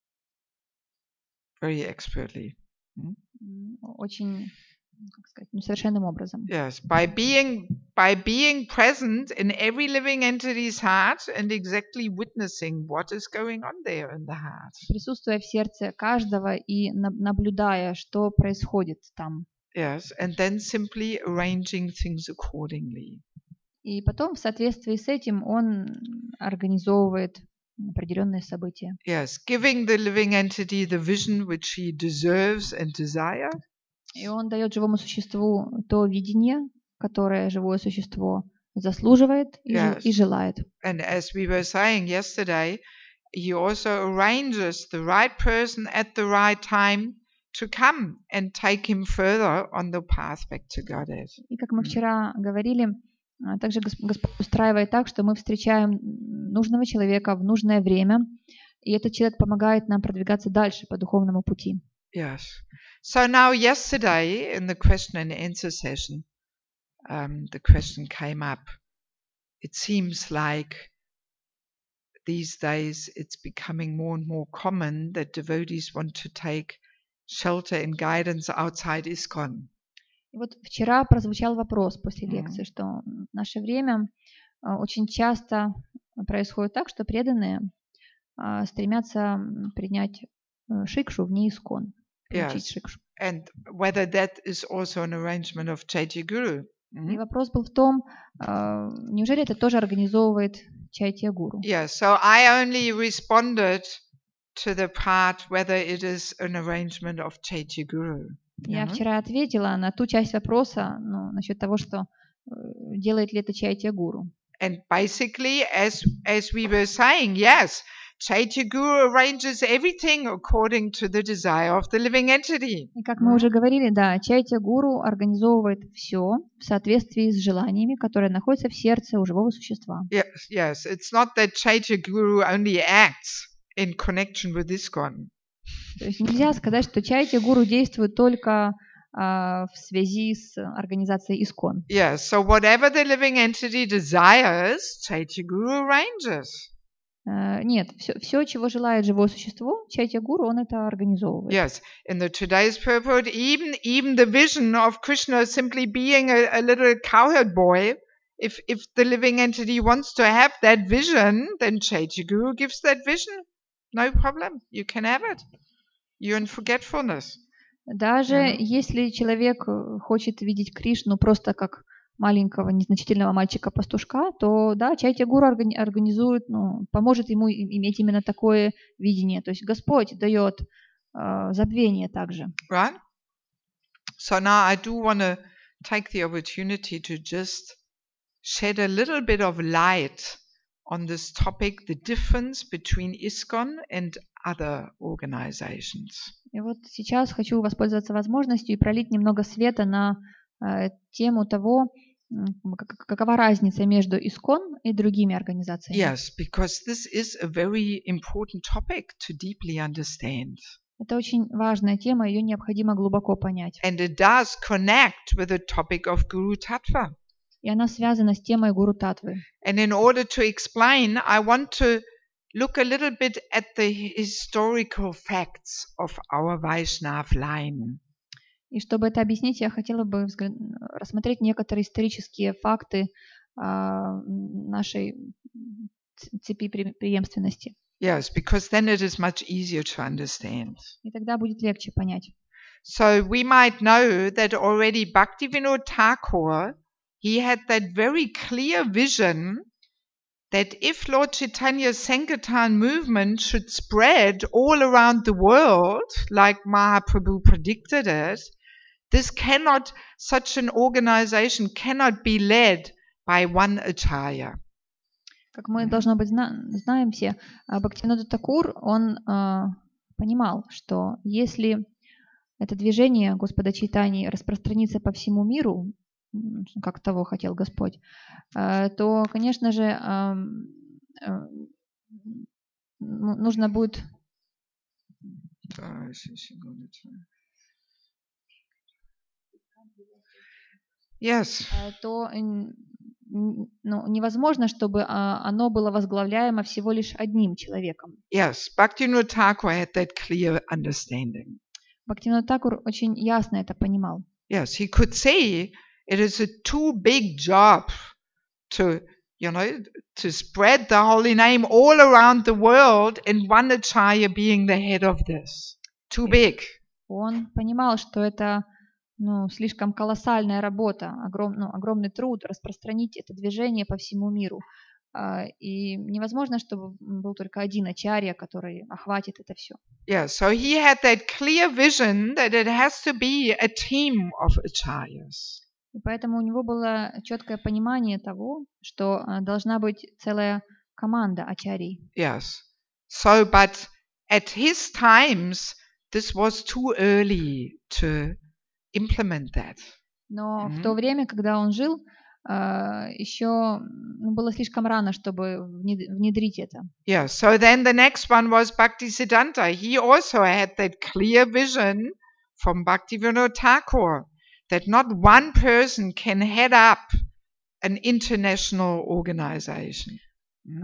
[SPEAKER 1] Very expertly. Hmm?
[SPEAKER 2] М, Очень, как сказать, ну, совершенным образом.
[SPEAKER 1] Yes. By being by being present in every living entity's heart and exactly witnessing what is going on there in the heart.
[SPEAKER 2] Присутствуя в сердце каждого и на- наблюдая, что происходит там.
[SPEAKER 1] Yes. And then simply arranging things accordingly.
[SPEAKER 2] И потом, в соответствии с этим, он организовывает определенные события.
[SPEAKER 1] Yes. Giving the living entity the vision which he deserves and desires.
[SPEAKER 2] И он дает живому существу то видение, которое живое существо заслуживает и, жел-
[SPEAKER 1] Yes.
[SPEAKER 2] и желает.
[SPEAKER 1] And as we were saying yesterday, he also arranges the right person at the right time to come and take him further on the path back to Godhead.
[SPEAKER 2] И как мы вчера говорили, а, также Гос- Господь устраивает так, что мы встречаем нужного человека в нужное время, и этот человек помогает нам продвигаться дальше по духовному пути.
[SPEAKER 1] Yes. So now yesterday in the question and answer session, um, the question came up. It seems like these days it's becoming more and more common that devotees want to take shelter and guidance outside ISKCON.
[SPEAKER 2] И вот вчера прозвучал вопрос после
[SPEAKER 1] Мгм.
[SPEAKER 2] лекции, что в наше время а, очень часто происходит так, что преданные а, стремятся м, принять э, шикшу вне искон, получить
[SPEAKER 1] Yes.
[SPEAKER 2] шикшу.
[SPEAKER 1] And whether that is also an arrangement of Chaitya Guru.
[SPEAKER 2] И вопрос был в том, а, неужели это тоже организовывает Чайтья Гуру?
[SPEAKER 1] Yeah, so I only responded to the part whether it is an arrangement of Chaitya Guru.
[SPEAKER 2] Я
[SPEAKER 1] Mhm.
[SPEAKER 2] вчера ответила на ту часть вопроса, ну, насчет того, что э, делает ли это Чайтья Гуру.
[SPEAKER 1] And basically, as as we were saying, yes, Chaitya Guru arranges everything according to the desire of the living entity.
[SPEAKER 2] И как мы уже говорили, да, Чайтья Гуру организовывает все в соответствии с желаниями, которые находятся в сердце у живого существа.
[SPEAKER 1] Yes, yes. It's not that Chaitya Guru only acts in connection with ISKCON.
[SPEAKER 2] То есть нельзя сказать, что Чайтья Гуру действует только а, в связи с организацией ИСКОН.
[SPEAKER 1] Yes, so whatever the living entity desires, Chaitya Guru arranges.
[SPEAKER 2] Э, Нет, все, все, чего желает живое существо, Чайтья Гуру, он это организовывает.
[SPEAKER 1] Yes, in the today's purport, even even the vision of Krishna simply being a, a little cowherd boy, if if the living entity wants to have that vision, then Chaitya Guru gives that vision. No problem, you can have it. you're in forgetfulness.
[SPEAKER 2] Даже
[SPEAKER 1] Мгм.
[SPEAKER 2] если человек э, хочет видеть Кришну просто как маленького незначительного мальчика-пастушка, то да, Чайтя-гуру органи- организует, ну, поможет ему и- иметь именно такое видение. То есть Господь дает э, забвение также.
[SPEAKER 1] Right? So now I do want to take the opportunity to just shed a little bit of light on this topic, the difference between ISKCON and other organizations.
[SPEAKER 2] И вот сейчас хочу воспользоваться возможностью и пролить немного света на э, тему того, м, как- какова разница между ИСКОН и другими организациями.
[SPEAKER 1] Yes, because this is a very important topic to deeply understand.
[SPEAKER 2] Это очень важная тема, ее необходимо глубоко понять.
[SPEAKER 1] And it does connect with the topic of Guru Tattva.
[SPEAKER 2] И она связана с темой Гуру Татвы.
[SPEAKER 1] And in order to explain, I want to look a little bit at the historical facts of our Vaishnav line.
[SPEAKER 2] И чтобы это объяснить, я хотела бы взгля- рассмотреть некоторые исторические факты а, нашей ц- цепи пре- преемственности.
[SPEAKER 1] Yes, because then it is much easier to understand.
[SPEAKER 2] И тогда будет легче понять.
[SPEAKER 1] So we might know that already Bhaktivinoda Thakur, he had that very clear vision that if Lord Chaitanya's Sankirtan movement should spread all around the world, like Mahaprabhu predicted it, this cannot, such an organization cannot be led by one acharya.
[SPEAKER 2] Как мы, должно быть, зна- знаем все, а, Бхактивинода Такур, он а, понимал, что если это движение Господа Чайтаньи распространится по всему миру, м, как того хотел Господь, а, то, конечно же, ам, а, ну, нужно будет
[SPEAKER 1] Yes.
[SPEAKER 2] а, то м, м, ну, невозможно, чтобы а, оно было возглавляемо всего лишь одним человеком.
[SPEAKER 1] Yes, Bhaktivinoda Thakur had that clear understanding.
[SPEAKER 2] Бхактивинода Такур очень ясно это понимал.
[SPEAKER 1] Yes, he could say it is a too big job to, you know, to spread the holy name all around the world and one acharya being the head of this. Too big.
[SPEAKER 2] Он понимал, что это ну, слишком колоссальная работа, огром, ну, огромный труд распространить это движение по всему миру. А, И невозможно, чтобы был только один ачарья, который охватит это все.
[SPEAKER 1] Yeah, so he had that clear vision that it has to be a team of acharyas.
[SPEAKER 2] И поэтому у него было четкое понимание того, что а, должна быть целая команда ачарий.
[SPEAKER 1] Yes. So, but at his times, this was too early to implement that.
[SPEAKER 2] Но в
[SPEAKER 1] Мгм.
[SPEAKER 2] то время, когда он жил, а, еще ну, было слишком рано, чтобы внед- внедрить это.
[SPEAKER 1] Yeah, so then the next one was Bhaktisiddhanta. He also had that clear vision from Bhaktivinoda Thakur that not one person can head up an international organization. Mm.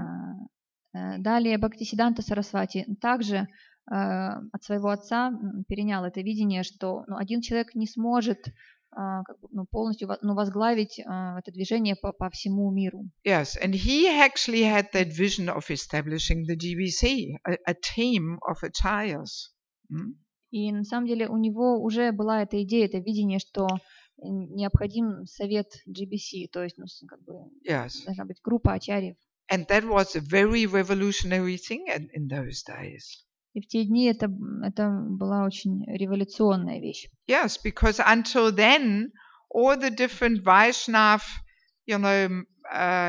[SPEAKER 2] А, э, Далее Бхактисиддханта Сарасвати также э, от своего отца м, перенял это видение, что ну, один человек не сможет а, как бы, ну, полностью во- ну, возглавить а, это движение по, по всему миру.
[SPEAKER 1] Yes, and he actually had that vision of establishing the G B C, a, a team of acharyas. Mm.
[SPEAKER 2] И на самом деле у него уже была эта идея, это видение, что э, необходим совет джи би си, то есть ну, с- как бы,
[SPEAKER 1] Yes,
[SPEAKER 2] должна быть группа ачарьев.
[SPEAKER 1] and that was a very revolutionary thing in, in those days.
[SPEAKER 2] И в те дни это, это была очень революционная вещь.
[SPEAKER 1] Yes, because until then, all the different Vaishnav, you know, uh,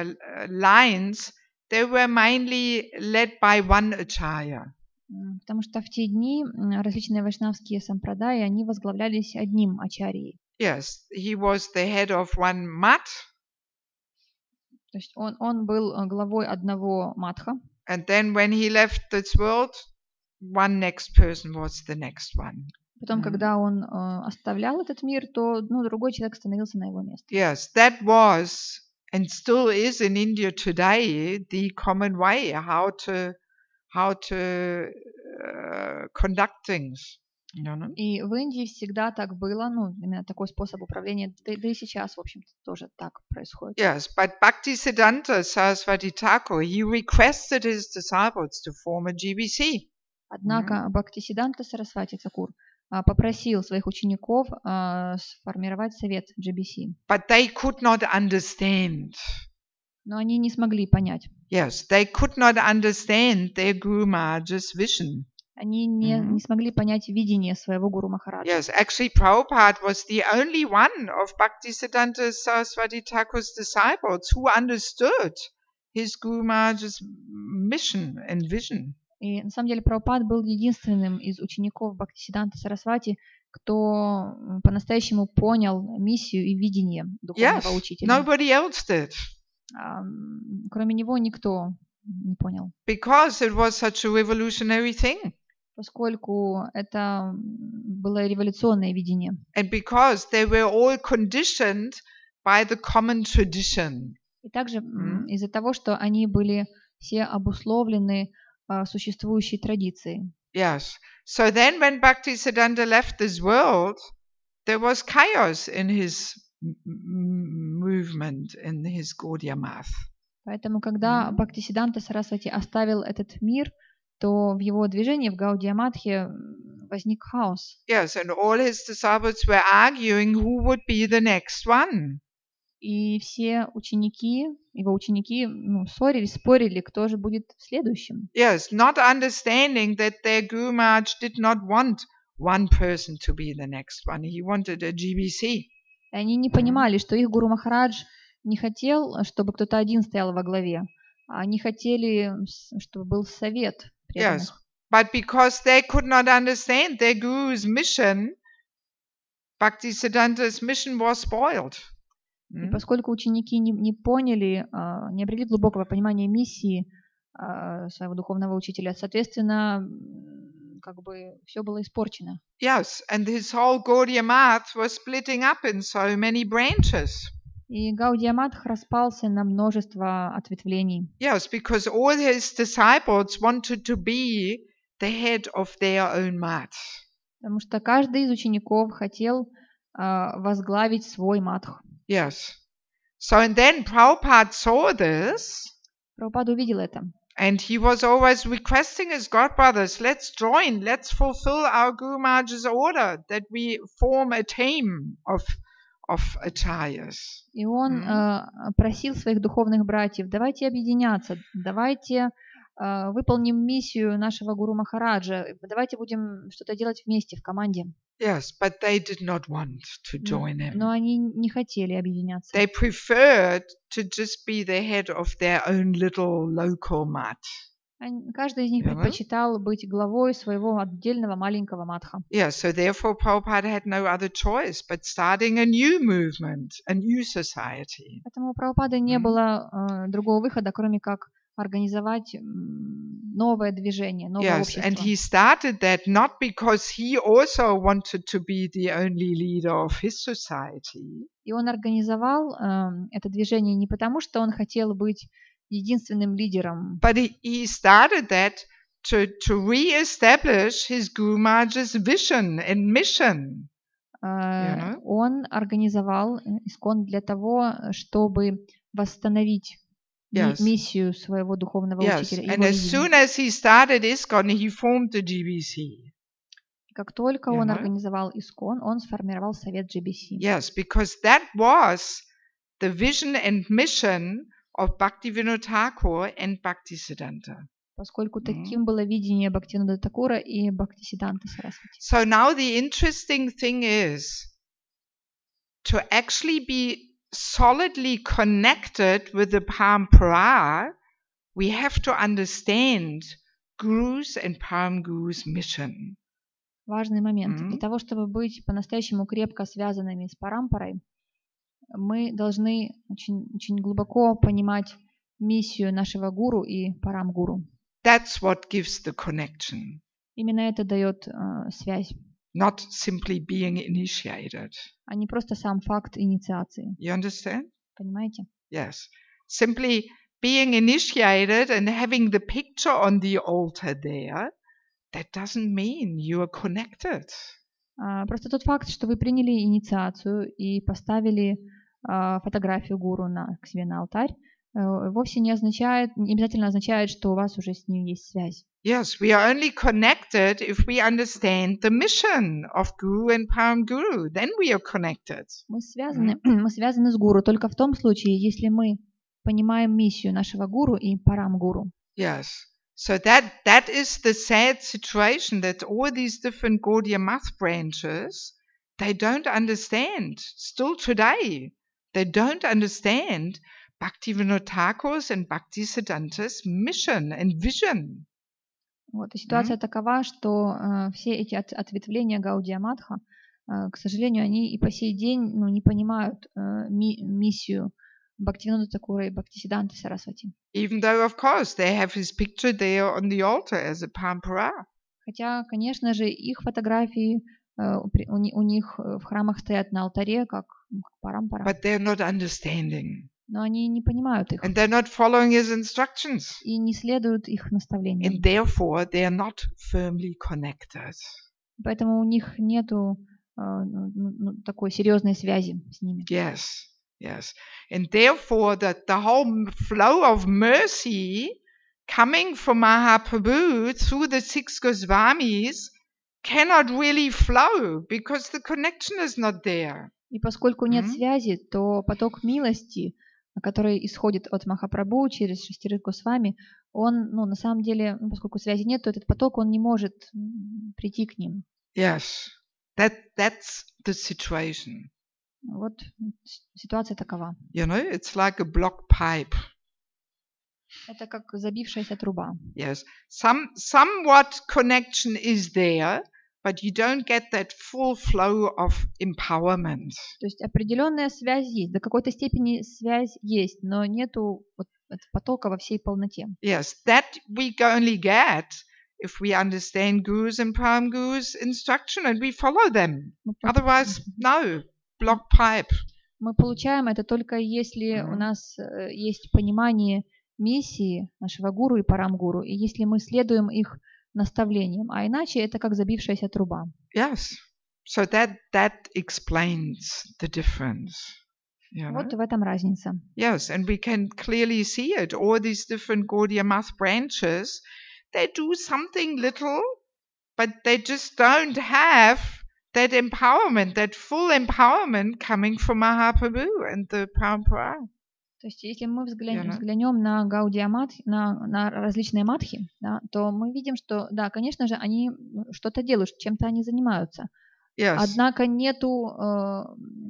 [SPEAKER 1] lines, they were mainly led by one acharya.
[SPEAKER 2] М, Потому что в те дни м, различные вайшнавские сампрадаи, они возглавлялись одним ачарьей.
[SPEAKER 1] Yes, he was the head of one mat,
[SPEAKER 2] То есть он, он был э, главой одного матха,
[SPEAKER 1] and then when he left this world, one next person was the next one.
[SPEAKER 2] потом,
[SPEAKER 1] Мгм.
[SPEAKER 2] когда он э, оставлял этот мир, то ну, другой человек становился на его место.
[SPEAKER 1] Yes, that was and still is in India today the common way how to how to uh, conduct things. You know?
[SPEAKER 2] И в Индии всегда так было, ну, именно такой способ управления, да, да и сейчас, в общем-то, тоже так происходит.
[SPEAKER 1] Yes, but Bhaktisiddhanta Saraswati Thakur, he requested his disciples to form a G B C.
[SPEAKER 2] Однако Бхактисиддханта Сарасвати Цакур а, попросил своих учеников а, сформировать совет джи би си,
[SPEAKER 1] but they could not understand.
[SPEAKER 2] но они не смогли понять.
[SPEAKER 1] Yes, they could not understand their Guru Maharaj's vision.
[SPEAKER 2] Они не,
[SPEAKER 1] Mhm.
[SPEAKER 2] не смогли понять видение своего Гуру Махараджа.
[SPEAKER 1] Yes, actually Prabhupada was the only one of Bhaktisiddhanta Saraswati Thakur's disciples who understood his Guru Maharaj's mission and vision.
[SPEAKER 2] И на самом деле Прабхупад был единственным из учеников Бхактисиддханта Сарасвати, кто м, по-настоящему понял миссию и видение духовного
[SPEAKER 1] Yes,
[SPEAKER 2] учителя.
[SPEAKER 1] nobody else did,
[SPEAKER 2] А, м, кроме него никто не понял,
[SPEAKER 1] because it was such a revolutionary thing,
[SPEAKER 2] поскольку это м, было революционное видение.
[SPEAKER 1] and because they were all conditioned by the common tradition.
[SPEAKER 2] И также м,
[SPEAKER 1] Мгм.
[SPEAKER 2] из-за того, что они были все обусловлены а, существующей традицией.
[SPEAKER 1] Yes. So then when Bhaktisiddhanta left this world, there was chaos in his m- m- movement, in his Gaudiya Math.
[SPEAKER 2] Поэтому, когда
[SPEAKER 1] Мгм.
[SPEAKER 2] Бхактисиддханта Сарасвати оставил этот мир, то в его движении, в Гаудия Матхе, м, возник хаос.
[SPEAKER 1] Yes, and all his disciples were arguing who would be the next one.
[SPEAKER 2] И все ученики, его ученики, ну, ссорились, спорили, кто же будет следующим.
[SPEAKER 1] Yes, not understanding that their Guru Maharaj did not want one person to be the next one. He wanted a G B C.
[SPEAKER 2] И они не понимали, что их Гуру Махарадж не хотел, чтобы кто-то один стоял во главе, а они хотели, с- чтобы был совет
[SPEAKER 1] Yes,
[SPEAKER 2] преданных.
[SPEAKER 1] but because they could not understand their Guru's mission, Bhaktisiddhanta's mission was spoiled.
[SPEAKER 2] И
[SPEAKER 1] Mm.
[SPEAKER 2] поскольку ученики не, не поняли, а, не обрели глубокого понимания миссии а, своего духовного учителя, соответственно, м, как бы все было испорчено.
[SPEAKER 1] Yes, and his whole Gaudiya Math was splitting up in so many branches.
[SPEAKER 2] И Гаудия Матх распался на множество ответвлений,
[SPEAKER 1] Yes, because all his disciples wanted to be the head of their own math.
[SPEAKER 2] потому что каждый из учеников хотел а, возглавить свой матх.
[SPEAKER 1] Yes. So and then Prabhupada saw this,
[SPEAKER 2] Прабхупада увидел это.
[SPEAKER 1] and he was always requesting his godbrothers, let's join, let's fulfill our Guru Maharaj's order that we form a team of, of acharyas.
[SPEAKER 2] И он
[SPEAKER 1] Мгм.
[SPEAKER 2] а, просил своих духовных братьев, давайте объединяться, давайте а, выполним миссию нашего Гуру Махараджа, давайте будем что-то делать вместе, в команде.
[SPEAKER 1] Yes, but they did not want to
[SPEAKER 2] Н-
[SPEAKER 1] join him.
[SPEAKER 2] Но они не хотели объединяться.
[SPEAKER 1] They preferred to just be the head of their own little local mat.
[SPEAKER 2] Они- Каждый из них
[SPEAKER 1] Yeah.
[SPEAKER 2] предпочитал быть главой своего отдельного маленького матха.
[SPEAKER 1] Yeah, so therefore Prabhupada had no other choice but starting a new movement, a new society.
[SPEAKER 2] Поэтому у Прабхупады не
[SPEAKER 1] Мгм.
[SPEAKER 2] было э, другого выхода, кроме как организовать м, новое движение, новое
[SPEAKER 1] Yes, and
[SPEAKER 2] общество.
[SPEAKER 1] he started that not because he also wanted to be the only leader of his society,
[SPEAKER 2] И он организовал эм, это движение не потому, что он хотел быть единственным лидером,
[SPEAKER 1] but he, he started that to, to re-establish his Guru Maharaj's vision and mission.
[SPEAKER 2] Э,
[SPEAKER 1] know?
[SPEAKER 2] Он организовал э, Искон для того, чтобы восстановить ми-
[SPEAKER 1] Yes.
[SPEAKER 2] миссию своего духовного
[SPEAKER 1] Yes,
[SPEAKER 2] учителя.
[SPEAKER 1] and
[SPEAKER 2] его
[SPEAKER 1] as
[SPEAKER 2] видение.
[SPEAKER 1] soon as he started ISKCON, he formed the G B C.
[SPEAKER 2] Как только
[SPEAKER 1] You
[SPEAKER 2] он
[SPEAKER 1] know?
[SPEAKER 2] организовал Искон, он сформировал совет джи би си.
[SPEAKER 1] Yes, because that was the vision and mission of Bhaktivinoda Thakur and Bhaktisiddhanta.
[SPEAKER 2] Поскольку
[SPEAKER 1] Мгм.
[SPEAKER 2] таким было видение Бхактивинода Такура и Бхактисиддханты Сарасвати.
[SPEAKER 1] So now the interesting thing is to actually be solidly connected with the Parampara, we have to understand Guru's and Param Guru's mission.
[SPEAKER 2] Важный момент.
[SPEAKER 1] Мгм.
[SPEAKER 2] Для того, чтобы быть по-настоящему крепко связанными с Парампарой, мы должны очень, очень глубоко понимать миссию нашего гуру и Парам-гуру.
[SPEAKER 1] That's what gives the connection,
[SPEAKER 2] Именно это дает э, связь,
[SPEAKER 1] not simply being initiated.
[SPEAKER 2] а не просто сам факт инициации.
[SPEAKER 1] You understand?
[SPEAKER 2] Понимаете?
[SPEAKER 1] Yes. Simply being initiated and having the picture on the altar there, that doesn't mean you are connected.
[SPEAKER 2] А, Просто тот факт, что вы приняли инициацию и поставили а, фотографию гуру на, к себе на алтарь, э, вовсе не означает, не обязательно означает, что у вас уже с ним есть связь.
[SPEAKER 1] Yes, we are only connected if we understand the mission of Guru and Param Guru. Then we are connected.
[SPEAKER 2] Мы связаны, мы связаны с гуру только в том случае, если мы понимаем миссию нашего гуру и парам гуру.
[SPEAKER 1] Yes. So that that is the sad situation, that all these different Gaudiya Math branches, they don't understand. Still today, they don't understand Bhaktivinoda Thakur's and Bhaktisiddhanta's mission and vision.
[SPEAKER 2] Вот, и ситуация
[SPEAKER 1] Mm.
[SPEAKER 2] такова, что э, все эти от, ответвления Гаудия Матха, э, к сожалению, они и по сей день ну, не понимают э, ми, миссию Бхактивинода Такура и Бхактисиддханты Сарасвати.
[SPEAKER 1] Even though, of course, they have his picture there on the altar as a parampara.
[SPEAKER 2] Хотя, конечно же, их фотографии э, у, при- у ни- у них э, в храмах стоят на алтаре как, ну, как парампара,
[SPEAKER 1] But they're not understanding.
[SPEAKER 2] но они не понимают их
[SPEAKER 1] And they're not following his instructions.
[SPEAKER 2] и не следуют их наставлениям.
[SPEAKER 1] And therefore, they are not firmly connected.
[SPEAKER 2] Поэтому у них нету э, ну, ну, такой серьезной связи с ними.
[SPEAKER 1] Yes, yes. And therefore, that the whole m- flow of mercy coming from Mahaprabhu through the six Goswamis cannot really flow because the connection is not there.
[SPEAKER 2] И поскольку нет
[SPEAKER 1] Мгм.
[SPEAKER 2] связи, то поток милости, который исходит от Махапрабху через шестерых Госвами, он, ну, на самом деле, ну, поскольку связи нет, то этот поток, он не может м, прийти к ним.
[SPEAKER 1] Yes, that that's the situation.
[SPEAKER 2] Вот с- ситуация такова.
[SPEAKER 1] You know, it's like a blocked pipe.
[SPEAKER 2] Это как забившаяся труба.
[SPEAKER 1] Yes, some somewhat connection is there, but you don't get that full flow of empowerment.
[SPEAKER 2] То есть определенная связь есть, до какой-то степени связь есть, но нету вот этого потока во всей полноте.
[SPEAKER 1] Yes, that we only get if we understand Guru's and Param Guru's instruction and we follow them.
[SPEAKER 2] Мы, по-
[SPEAKER 1] Otherwise, no, blocked pipe.
[SPEAKER 2] мы получаем это только если у
[SPEAKER 1] Мгм.
[SPEAKER 2] нас э, есть понимание миссии нашего гуру и парам-гуру, и если мы следуем их наставлениям, а иначе это как забившаяся труба.
[SPEAKER 1] Yes, so that that explains the difference. You know?
[SPEAKER 2] Вот в этом разница.
[SPEAKER 1] Yes, and we can clearly see it. All these different Gaudiya Math branches, they do something little, but they just don't have that empowerment, that full empowerment coming from Mahaprabhu and the Parampara.
[SPEAKER 2] То есть, если мы взглянем,
[SPEAKER 1] Яна?
[SPEAKER 2] взглянем на Гаудия Мат, на, на различные матхи, да, то мы видим, что, да, конечно же, они ну, что-то делают, чем-то они занимаются.
[SPEAKER 1] Yes,
[SPEAKER 2] Однако нету, э,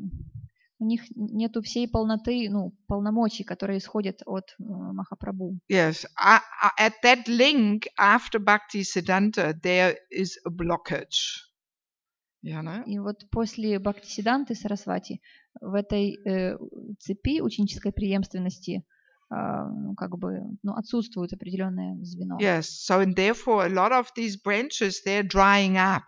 [SPEAKER 2] у них нету всей полноты, ну, полномочий, которые исходят от э, Махапрабху.
[SPEAKER 1] yes. Uh, uh, at that link after Bhakti Siddhanta, there is a blockage. You know?
[SPEAKER 2] И вот после Бхактисиддханты Сарасвати в этой э, цепи ученической преемственности э, ну, как бы, ну, отсутствует определенное звено.
[SPEAKER 1] Yes, so and therefore a lot of these branches, they're drying up.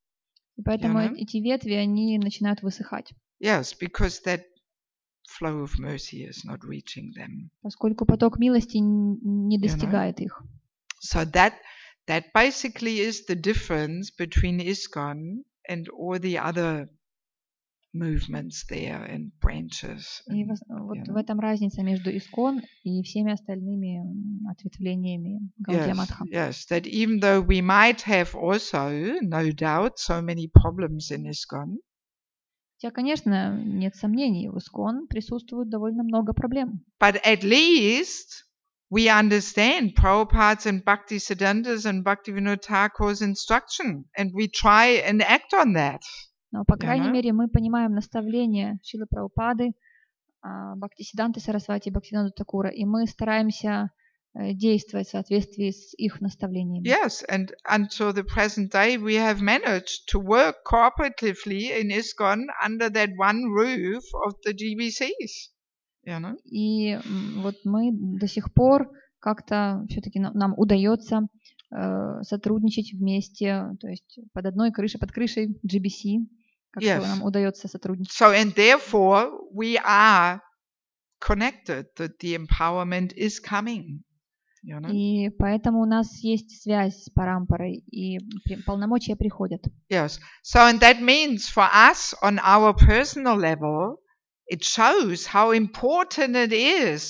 [SPEAKER 2] И поэтому
[SPEAKER 1] Яна?
[SPEAKER 2] э- эти ветви, они начинают высыхать,
[SPEAKER 1] Yes, because that flow of mercy is not reaching them.
[SPEAKER 2] поскольку поток милости н- не
[SPEAKER 1] Яна?
[SPEAKER 2] достигает их.
[SPEAKER 1] So that that basically is the difference between ISKCON and all the other movements there and branches.
[SPEAKER 2] И
[SPEAKER 1] And,
[SPEAKER 2] вос- вот в
[SPEAKER 1] Яна?
[SPEAKER 2] этом разница между Искон и всеми остальными м, ответвлениями Гаудия
[SPEAKER 1] Yes,
[SPEAKER 2] Матха.
[SPEAKER 1] yes, that even though we might have also, no doubt, so many problems in ISKCON,
[SPEAKER 2] Хотя, конечно, нет сомнений, в Искон присутствует довольно много проблем.
[SPEAKER 1] but at least we understand Prabhupada's and Bhaktisiddhanta's and Bhaktivinoda Thakur's instruction, and we try and act on that.
[SPEAKER 2] Но, по крайней
[SPEAKER 1] Яна?
[SPEAKER 2] мере, мы понимаем наставления Шилы Прабхупады, а, Бхактисиддханты Сарасвати и Бхактивинода Такура, и мы стараемся э, действовать в соответствии с их наставлениями.
[SPEAKER 1] Yes, and until the present day, we have managed to work cooperatively in ISKCON under that one roof of the G B Cs. You know?
[SPEAKER 2] И м, вот мы до сих пор как-то все-таки нам удается э, сотрудничать вместе, то есть под одной крышей, под крышей G B C, как-то
[SPEAKER 1] Yes.
[SPEAKER 2] нам удается сотрудничать.
[SPEAKER 1] So, and therefore, we are connected, that the empowerment is coming. You know?
[SPEAKER 2] И поэтому у нас есть связь с парампарой, и при- полномочия приходят.
[SPEAKER 1] Yes. So, and that means for us on our personal level, it shows how important it is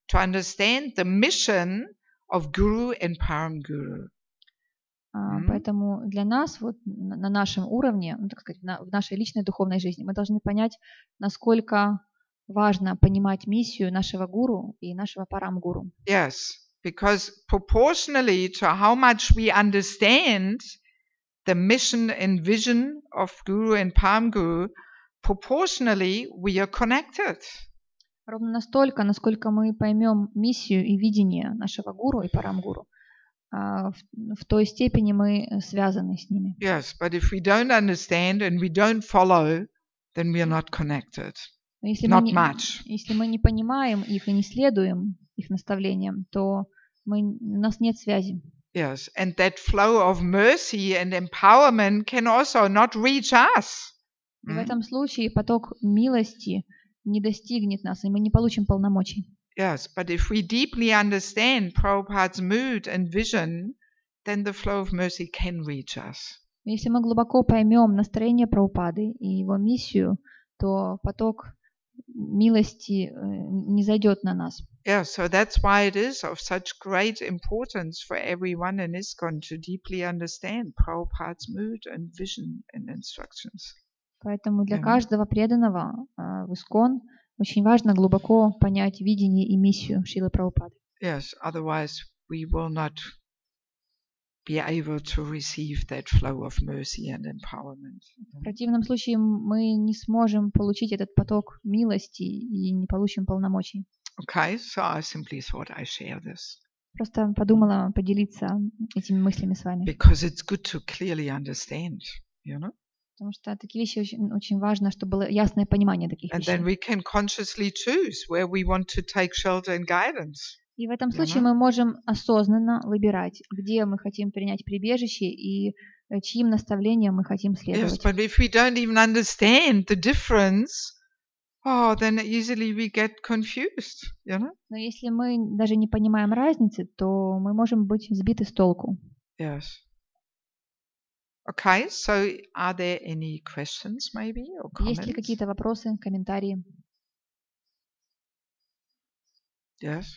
[SPEAKER 1] to understand the mission of Guru and Param Guru.
[SPEAKER 2] А,
[SPEAKER 1] М?
[SPEAKER 2] Поэтому для нас, вот на на нашем уровне, ну, так сказать, на- в нашей личной духовной жизни, мы должны понять, насколько важно понимать миссию нашего гуру и нашего парам-гуру.
[SPEAKER 1] Yes, because proportionally to how much we understand the mission and vision of Guru and Param Guru, proportionally we are connected.
[SPEAKER 2] Ровно настолько, насколько мы поймем миссию и видение нашего гуру и парам-гуру, а, в, в той степени мы э, связаны с ними.
[SPEAKER 1] Yes, but if we don't understand and we don't follow, then we are not connected.
[SPEAKER 2] Но если мы,
[SPEAKER 1] Not
[SPEAKER 2] не,
[SPEAKER 1] much.
[SPEAKER 2] если мы не понимаем их и не следуем их наставлениям, то мы, у нас нет связи.
[SPEAKER 1] Yes, and that flow of mercy and empowerment can also not reach us.
[SPEAKER 2] И в
[SPEAKER 1] Mm?
[SPEAKER 2] этом случае поток милости не достигнет нас, и мы не получим полномочий.
[SPEAKER 1] Yes, but if we deeply understand Prabhupada's mood and vision, then the flow of mercy can reach us.
[SPEAKER 2] Если мы глубоко поймем настроение Прабхупады и его миссию, то поток милости э, не зайдет на нас.
[SPEAKER 1] Yeah, so that's why it is of such great importance for everyone in ISKCON to deeply understand Prabhupada's mood and vision and instructions.
[SPEAKER 2] Поэтому для
[SPEAKER 1] Мгм.
[SPEAKER 2] каждого преданного а, в ИСККОН очень важно глубоко понять видение и миссию Шрилы Прабхупады.
[SPEAKER 1] Yes, otherwise we will not be able to receive that flow of mercy and empowerment.
[SPEAKER 2] В противном случае мы не сможем получить этот поток милости и не получим полномочий.
[SPEAKER 1] Okay, so I simply thought I share this
[SPEAKER 2] Просто подумала поделиться этими мыслями с вами.
[SPEAKER 1] because it's good to clearly understand, you know?
[SPEAKER 2] Потому что такие вещи очень, очень важно, чтобы было ясное понимание таких
[SPEAKER 1] And then
[SPEAKER 2] вещей.
[SPEAKER 1] we can consciously choose where we want to take shelter and guidance.
[SPEAKER 2] И в этом
[SPEAKER 1] Yeah,
[SPEAKER 2] случае
[SPEAKER 1] no?
[SPEAKER 2] мы можем осознанно выбирать, где мы хотим принять прибежище и э, чьим наставлениям мы хотим
[SPEAKER 1] Yes,
[SPEAKER 2] следовать.
[SPEAKER 1] but if we don't even understand the difference, oh, then easily we get confused, you know?
[SPEAKER 2] Но если мы даже не понимаем разницы, то мы можем быть сбиты с толку.
[SPEAKER 1] Yes. Okay, so are there any questions maybe or
[SPEAKER 2] Есть ли
[SPEAKER 1] comments?
[SPEAKER 2] какие-то вопросы, комментарии?
[SPEAKER 1] Yes.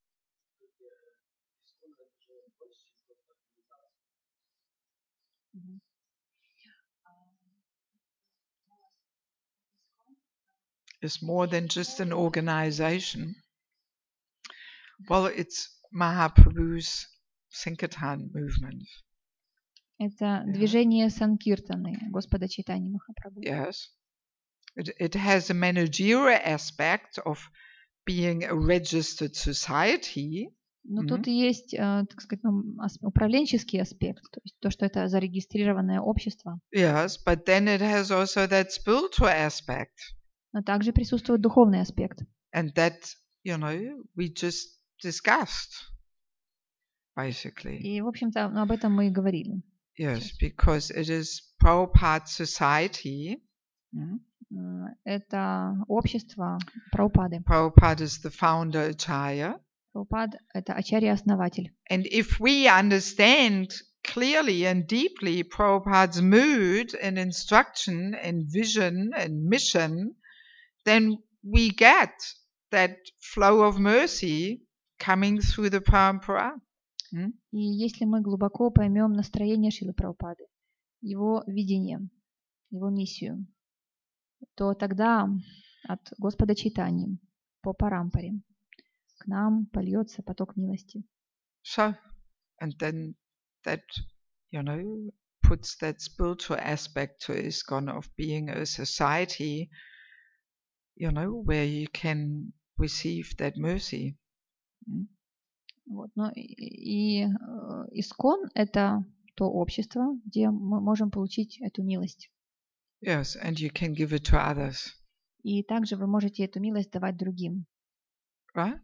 [SPEAKER 1] It's more than just an organization. Well, it's Mahaprabhu's Sankirtan movement.
[SPEAKER 2] Это
[SPEAKER 1] Yeah.
[SPEAKER 2] движение Санкиртаны Господа Чайтаньи Махапрабху.
[SPEAKER 1] Yes. It, it has a managerial aspect of being a registered society.
[SPEAKER 2] Но
[SPEAKER 1] Мгм.
[SPEAKER 2] тут и есть, э, так сказать, ну, ас- управленческий аспект, то есть то, что это зарегистрированное общество,
[SPEAKER 1] Yes, but then it has also that spiritual aspect.
[SPEAKER 2] но также присутствует духовный аспект.
[SPEAKER 1] And that, you know, we just discussed, basically.
[SPEAKER 2] И, в общем-то, ну, об этом мы и говорили.
[SPEAKER 1] Yes, because it is Prabhupada society. Mm.
[SPEAKER 2] М, Это общество Прабхупады.
[SPEAKER 1] Prabhupada is the founder Acharya.
[SPEAKER 2] Прабхупад – это ачарья-основатель.
[SPEAKER 1] And if we understand clearly and deeply Prabhupada's mood and instruction and vision and mission, then we get that flow of mercy coming through the parampara. Mm?
[SPEAKER 2] И если мы глубоко поймем настроение Шрилы Прабхупады, его видение, его миссию, то тогда от Господа Чайтаньи по парампаре к нам польется поток милости.
[SPEAKER 1] So, and then that, you know, puts that spiritual aspect to ISKCON of being a society, you know, where you can receive that mercy. Mm?
[SPEAKER 2] Вот. Но и, и э, ИСККОН – это то общество, где мы можем получить эту милость.
[SPEAKER 1] Yes, and you can give it to others,
[SPEAKER 2] И также вы можете эту милость давать другим.
[SPEAKER 1] right?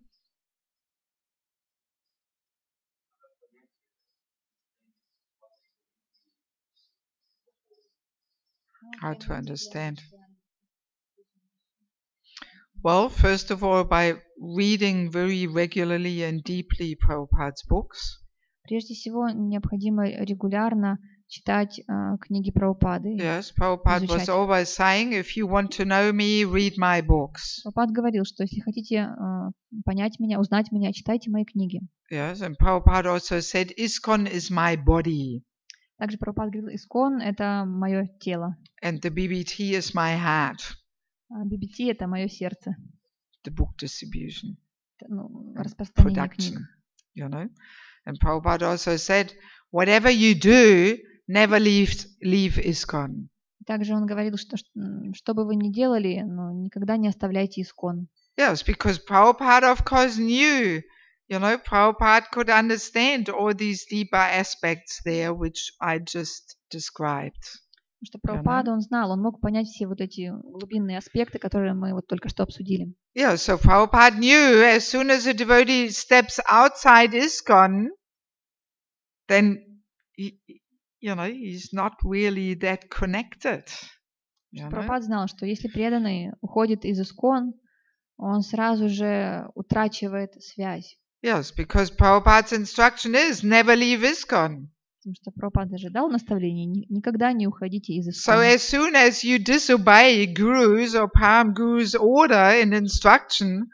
[SPEAKER 1] How to understand? Well, first of all, by reading very regularly and deeply Prabhupada's books.
[SPEAKER 2] Прежде всего, необходимо регулярно читать э, книги Прабхупады.
[SPEAKER 1] Yes, Prabhupada was
[SPEAKER 2] Изучать.
[SPEAKER 1] always saying, if you want to know me, read my books.
[SPEAKER 2] Прабхупад говорил, что если хотите э, понять меня, узнать меня, читайте мои книги.
[SPEAKER 1] Yes, and Prabhupada also said, ISKCON is my body,
[SPEAKER 2] Также Прабхупад говорил, Искон — это мое тело,
[SPEAKER 1] and the B B T is my heart,
[SPEAKER 2] а би би ти — это мое сердце,
[SPEAKER 1] the book distribution,
[SPEAKER 2] это, ну,
[SPEAKER 1] and
[SPEAKER 2] распространение книг.
[SPEAKER 1] production, you know. And Prabhupada also said, whatever you do, never leave, leave ISKCON.
[SPEAKER 2] Также он говорил, что ш- м, что бы вы ни делали, но никогда не оставляйте Искон.
[SPEAKER 1] Yes, because Prabhupada, of course, knew, you know, Prabhupada could understand all these deeper aspects there, which I just described.
[SPEAKER 2] Потому что Прабхупада, он знал, он мог понять все вот эти глубинные аспекты, которые мы вот только что обсудили.
[SPEAKER 1] Yeah, so Prabhupada knew as soon as a devotee steps outside ISKCON, then, he, you know, he's not really that connected. You know?
[SPEAKER 2] Прабхупад знал, что если преданный уходит из Искон, он сразу же утрачивает связь.
[SPEAKER 1] Yes, because Prabhupada's instruction is never leave ISKCON.
[SPEAKER 2] Потому что Прабхупад даже дал наставление: «Ни- никогда не уходите из
[SPEAKER 1] So
[SPEAKER 2] Искон.
[SPEAKER 1] as soon as you disobey Guru's or Param Guru's order and instruction,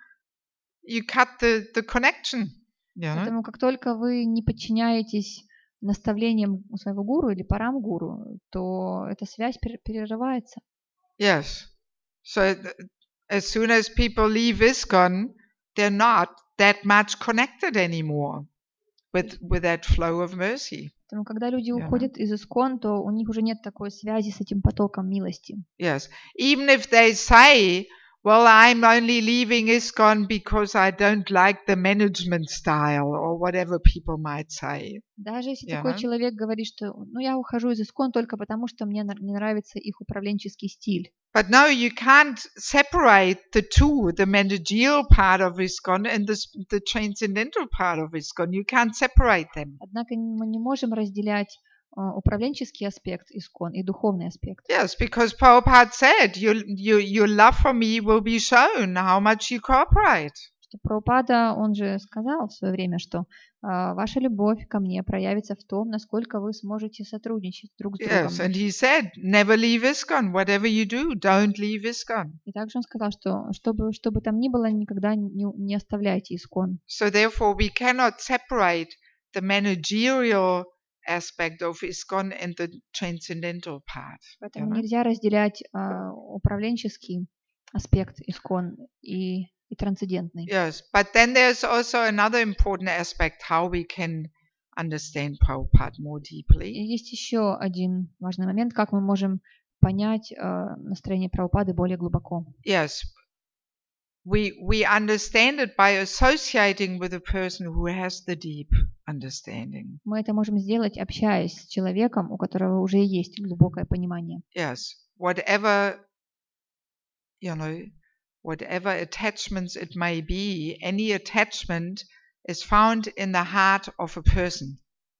[SPEAKER 1] you cut the, the connection. You know?
[SPEAKER 2] Поэтому как только вы не подчиняетесь наставлениям своего гуру или парам-гуру, то эта связь пер- перерывается.
[SPEAKER 1] Yes. So th- as soon as people leave ISKCON, they're not that much connected anymore with, with that flow of mercy.
[SPEAKER 2] Поэтому когда люди
[SPEAKER 1] Yeah.
[SPEAKER 2] уходят из Искон, то у них уже нет такой связи с этим потоком милости.
[SPEAKER 1] Yes. Even if they say, well, I'm only leaving ISKCON because I don't like the management style or whatever people might say.
[SPEAKER 2] Даже если
[SPEAKER 1] Yeah.
[SPEAKER 2] такой человек говорит, что ну я ухожу из Искон только потому, что мне на- не нравится их управленческий стиль.
[SPEAKER 1] But no, you can't separate the two, the managerial part of ISKCON and the, s- the transcendental part of ISKCON. You can't separate them.
[SPEAKER 2] Однако мы не можем разделять а, управленческий аспект Искон и духовный аспект.
[SPEAKER 1] Yes, because Prabhupada said, your, your, your love for me will be shown how much you cooperate.
[SPEAKER 2] Что Прабхупада, он же сказал в свое время, что а, ваша любовь ко мне проявится в том, насколько вы сможете сотрудничать друг с другом.
[SPEAKER 1] Yes, and he said, never leave ISKCON. Whatever you do, don't leave ISKCON.
[SPEAKER 2] И также он сказал, что чтобы, что бы там ни было, никогда не, не оставляйте Искон.
[SPEAKER 1] So therefore, we cannot separate the managerial aspect of ISKCON and the transcendental part.
[SPEAKER 2] Поэтому
[SPEAKER 1] you know?
[SPEAKER 2] нельзя разделять а, управленческий аспект Искон и, и трансцендентный.
[SPEAKER 1] Yes, but then there's also another important aspect, how we can understand Prabhupada more
[SPEAKER 2] И
[SPEAKER 1] deeply.
[SPEAKER 2] есть еще один важный момент, как мы можем понять а, настроение Прабхупады более глубоко.
[SPEAKER 1] Yes, we we understand it by associating with a person who has the deep understanding.
[SPEAKER 2] Мы это можем сделать, общаясь с человеком, у которого уже есть глубокое понимание.
[SPEAKER 1] Yes, whatever, you know, whatever attachments it may be, any attachment is found in the heart of a person.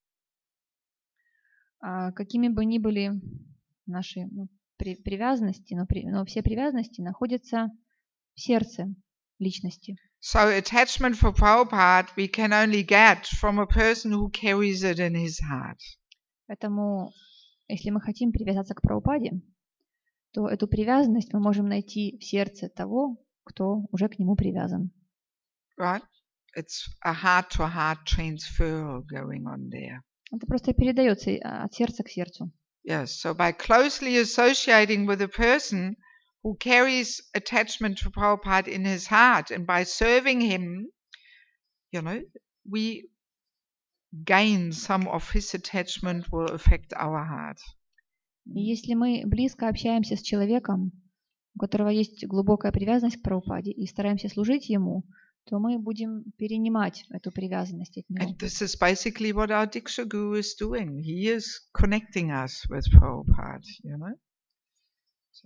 [SPEAKER 2] А какими бы ни были наши ну, при- привязанности, но, при- но все привязанности находятся в сердце личности.
[SPEAKER 1] So attachment for Prabhupada we can only get from a person who carries it in his heart.
[SPEAKER 2] Поэтому, если мы хотим привязаться к Прабхупаде, то эту привязанность мы можем найти в сердце того, кто уже к нему привязан.
[SPEAKER 1] Right? It's a heart-to-heart transfer going on there.
[SPEAKER 2] Это просто передается а, от сердца к сердцу.
[SPEAKER 1] Yes, so by closely associating with a person who carries attachment to Prabhupada in his heart and by serving him, you know, we gain some of his attachment will affect our heart.
[SPEAKER 2] И если мы близко общаемся с человеком, у которого есть глубокая привязанность к Прабхупаде, и стараемся служить ему, то мы будем перенимать эту привязанность от него.
[SPEAKER 1] And this is basically what our Diksha Guru is doing. He is connecting us with Prabhupada, you know. So,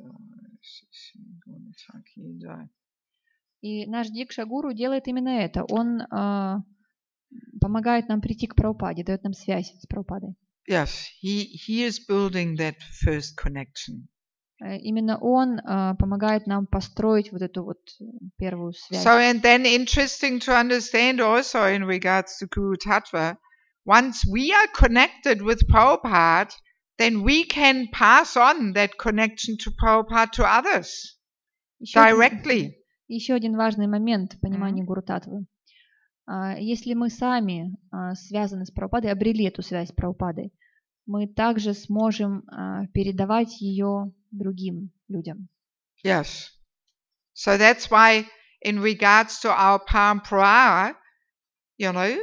[SPEAKER 2] И наш Дикша-гуру делает именно это. Он а, помогает нам прийти к Прабхупаде, дает нам связь с Прабхупадой.
[SPEAKER 1] yes, he, he is building that first connection.
[SPEAKER 2] Э, Именно он а, помогает нам построить вот эту вот э, первую связь.
[SPEAKER 1] So, and then interesting to understand also in regards to Guru Tattva, once we are connected with Prabhupada, then we can pass on that connection to Prabhupada to others
[SPEAKER 2] Еще один,
[SPEAKER 1] directly.
[SPEAKER 2] еще один важный момент в понимании Гуру Татвы. А, Если мы сами а, связаны с Прабхупадой, обрели эту связь с Прабхупадой, мы также сможем а, передавать ее другим людям.
[SPEAKER 1] Yes. So that's why in regards to our parampara, you know,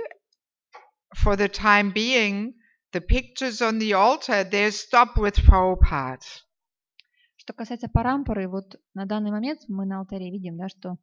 [SPEAKER 1] for the time being, the pictures on the altar, they stop with Prabhupada.
[SPEAKER 2] Что касается парампары, вот на данный момент мы на алтаре видим, да, что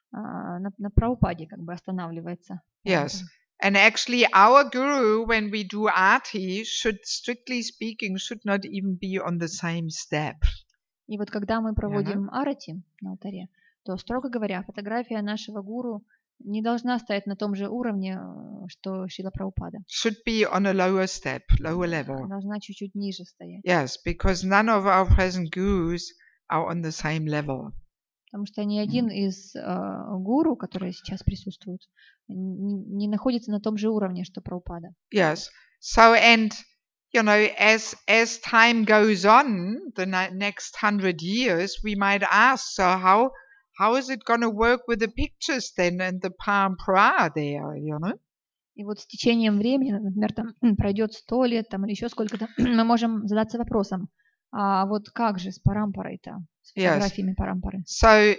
[SPEAKER 2] а, на, на Прабхупаде как бы останавливается.
[SPEAKER 1] Yes. And actually our guru, when we do arti, should, strictly speaking, should not even be on the same step.
[SPEAKER 2] И вот когда мы проводим арати на алтаре, то, строго говоря, фотография нашего гуру не должна стоять на том же уровне, что Шрила Прабхупада.
[SPEAKER 1] Should be on a lower step, lower level.
[SPEAKER 2] Должна чуть-чуть ниже стоять.
[SPEAKER 1] Yes, because none of our present gurus are on the same level.
[SPEAKER 2] Потому что ни один из э, гуру, которые сейчас присутствуют, не, не находится на том же уровне, что Прабхупада.
[SPEAKER 1] Yes. So, and, you know, as as time goes on, the ne- next hundred years, we might ask, so how how is it going to work with the pictures then and the parampara there, you know?
[SPEAKER 2] И вот с течением времени, например, там пройдет сто лет там, или еще сколько-то, мы можем задаться вопросом, а вот как же с парампарой-то, с фотографиями парампары?
[SPEAKER 1] So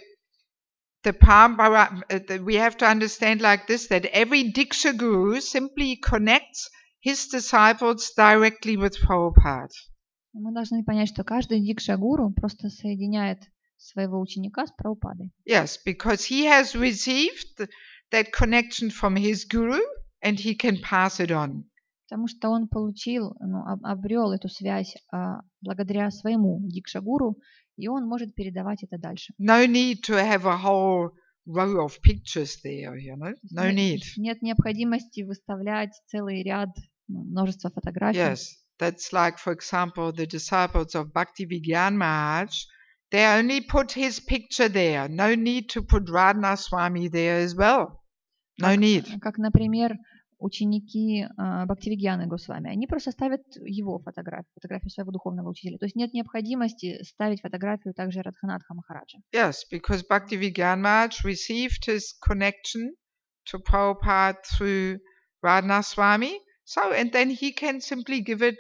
[SPEAKER 1] the parampara, uh, the, we have to understand like this, that every Diksha Guru simply connects his disciples directly with Prabhupada.
[SPEAKER 2] Мы должны понять, что каждый дикша-гуру просто соединяет своего ученика с Прабхупадой.
[SPEAKER 1] Yes, because he has received that connection from his guru and he can pass it on.
[SPEAKER 2] Потому что он получил, ну, обрел эту связь а, благодаря своему дикша-гуру, и он может передавать это дальше.
[SPEAKER 1] No need to have a whole row of pictures there, you know. No
[SPEAKER 2] нет,
[SPEAKER 1] need.
[SPEAKER 2] Нет необходимости выставлять целый ряд, ну, множество фотографий.
[SPEAKER 1] Yes, that's like, for example, the disciples of Bhaktivinoda Maharaj. They only put his picture there. No need to put Radhana Swami there as well. No
[SPEAKER 2] как,
[SPEAKER 1] need.
[SPEAKER 2] Как, например, ученики uh, Бхактивигьяны Госвами, они просто ставят его фотографию, фотографию своего духовного учителя. То есть нет необходимости ставить фотографию также Радханатха Махараджа.
[SPEAKER 1] Yes, because Bhaktivinoda Maharaj received his connection to Prabhupada through Radhana Swami. So, and then he can simply give it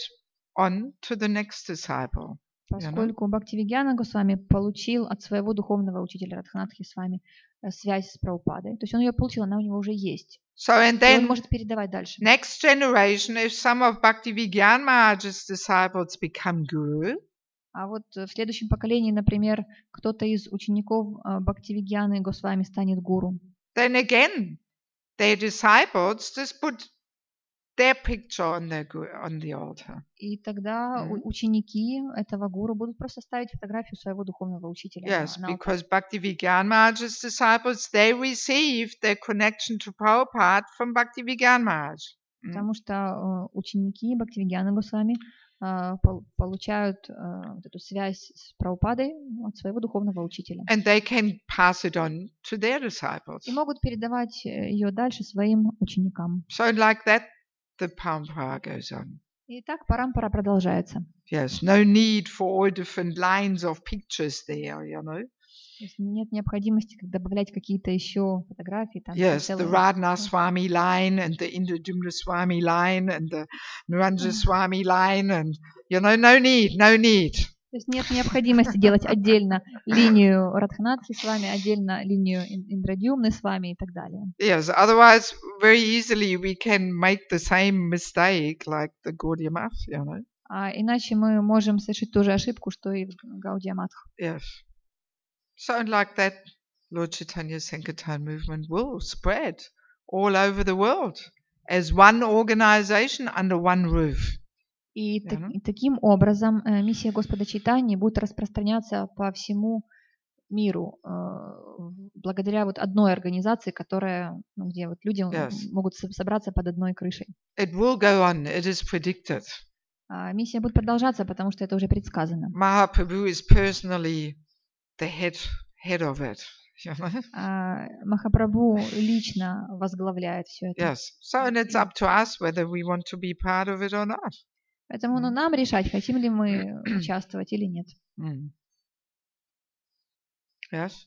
[SPEAKER 1] on to the next disciple.
[SPEAKER 2] Поскольку Бхактивигьяна Госвами получил от своего духовного учителя Радханатхи Свами связь с Прабхупадой, то есть он ее получил, она у него уже есть.
[SPEAKER 1] So, and then
[SPEAKER 2] и он может передавать дальше.
[SPEAKER 1] Next generation, if some of Bhaktivinoda Maharaj's disciples become guru,
[SPEAKER 2] а вот в следующем поколении, например, кто-то из учеников Бхактивигьяны Госвами станет гуру,
[SPEAKER 1] then again, their disciples just put their picture on the on the altar.
[SPEAKER 2] И тогда mm. ученики этого гуру будут просто ставить фотографию своего духовного учителя.
[SPEAKER 1] Yes,
[SPEAKER 2] на, на
[SPEAKER 1] because Bhaktivinoda Maharaj's disciples, they received their connection to Prabhupada from Bhaktivinoda Maharaj.
[SPEAKER 2] Mm. Потому что uh, ученики Бхактивигьяны Госвами uh, получают uh, вот эту связь с Прабхупадой от своего духовного учителя.
[SPEAKER 1] And they can pass it on to their disciples.
[SPEAKER 2] И могут передавать ее дальше своим ученикам.
[SPEAKER 1] So like that, the parampara goes on.
[SPEAKER 2] И так парампара продолжается.
[SPEAKER 1] Yes, no need for all different lines of pictures there, you know.
[SPEAKER 2] Нет необходимости добавлять какие-то еще фотографии. Там,
[SPEAKER 1] yes, the Radhana Swami line and the Indradumna Swami line and the Naranja Swami line and, you know, no need, no need.
[SPEAKER 2] То есть нет необходимости делать отдельно линию Радханатхи с вами, отдельно линию Индрадюмны с вами и так далее.
[SPEAKER 1] Yes, otherwise very easily we can make the same mistake like the Gaudiya Math, you know.
[SPEAKER 2] А иначе мы можем совершить ту же ошибку, что и в Гаудия Матх.
[SPEAKER 1] Yes. So like that, Lord Chaitanya Sankirtan movement will spread all over the world as one organization under one roof.
[SPEAKER 2] И, так, и таким образом э, миссия Господа Чайтаньи будет распространяться по всему миру э, благодаря вот одной организации, которая, ну, где вот люди
[SPEAKER 1] yes.
[SPEAKER 2] могут собраться под одной крышей.
[SPEAKER 1] It will go on. It is predicted.
[SPEAKER 2] А миссия будет продолжаться, потому что это уже предсказано.
[SPEAKER 1] Mahaprabhu is personally the head head of it. You know?
[SPEAKER 2] а, Махапрабху лично возглавляет все это.
[SPEAKER 1] Yes. So and it's up to us whether we want to be part of it or not.
[SPEAKER 2] Поэтому ну, нам решать, хотим ли мы участвовать или нет.
[SPEAKER 1] Mm. Yes.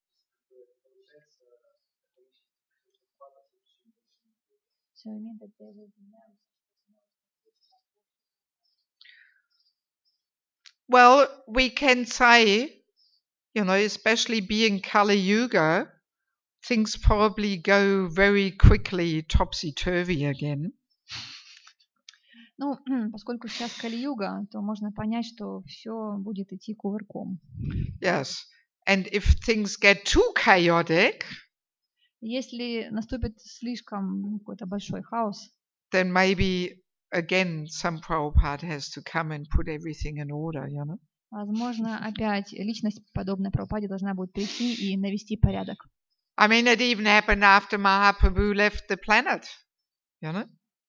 [SPEAKER 1] Well, we can say, you know, especially being Kali Yuga, things probably go very quickly topsy-turvy again.
[SPEAKER 2] Ну, поскольку сейчас Кали-юга, то можно понять, что все будет идти кувырком.
[SPEAKER 1] Yes. And if things get too chaotic,
[SPEAKER 2] если наступит слишком какой-то большой хаос,
[SPEAKER 1] then maybe again some Prabhupada has to come and put everything in order, you know.
[SPEAKER 2] возможно, опять личность, подобная Прабхупаде, должна будет прийти и навести порядок.
[SPEAKER 1] I mean, it even happened after Mahaprabhu left the planet, you know.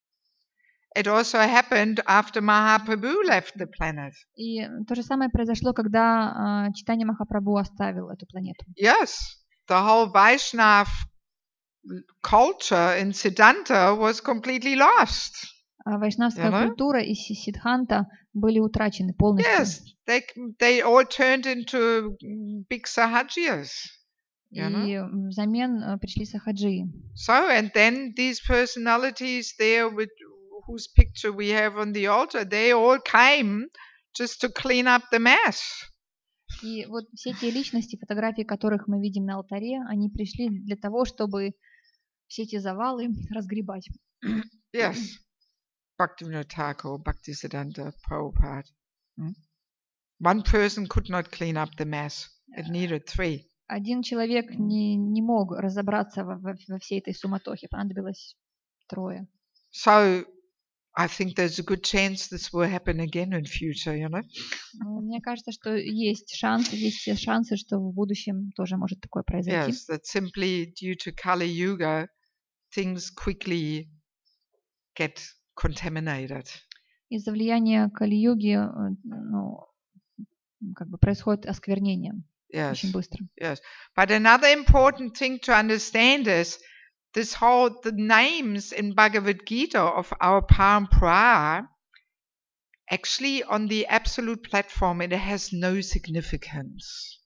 [SPEAKER 1] It also happened after Mahaprabhu left the planet.
[SPEAKER 2] И то же самое произошло, когда uh, Чайтанья Махапрабху оставил эту планету.
[SPEAKER 1] Yes, the whole Vaishnav culture in Siddhanta was completely lost.
[SPEAKER 2] Вайшнавская
[SPEAKER 1] you know?
[SPEAKER 2] культура и Сиддханта были утрачены полностью.
[SPEAKER 1] Yes, they they all turned into big sahajiyas.
[SPEAKER 2] И взамен пришли сахаджии.
[SPEAKER 1] So, and then these personalities there with whose picture we have on the altar, they all came just to clean up the mess.
[SPEAKER 2] И вот все те личности, фотографии которых мы видим на алтаре, они пришли для того, чтобы все эти завалы разгребать.
[SPEAKER 1] Yes. Bhaktivinoda Thakur, Bhaktisiddhanta, Prabhupada. Hmm? One person could not clean up the mess. It needed three.
[SPEAKER 2] Один человек не, не мог разобраться во, во, во всей этой суматохе. Понадобилось трое.
[SPEAKER 1] So, I think there's a good chance this will happen again in future, you know?
[SPEAKER 2] Мне кажется, что есть шанс, есть все шансы, что в будущем тоже может такое произойти.
[SPEAKER 1] Yes, that simply due to Kali Yuga, things quickly get contaminated.
[SPEAKER 2] Из-за влияния Кали-юги, ну, как бы происходит осквернение
[SPEAKER 1] Yes.
[SPEAKER 2] очень быстро.
[SPEAKER 1] Yes, but another important thing to understand is this whole the names in Bhagavad Gita of our parampara. Actually, on the absolute platform, it has no significance.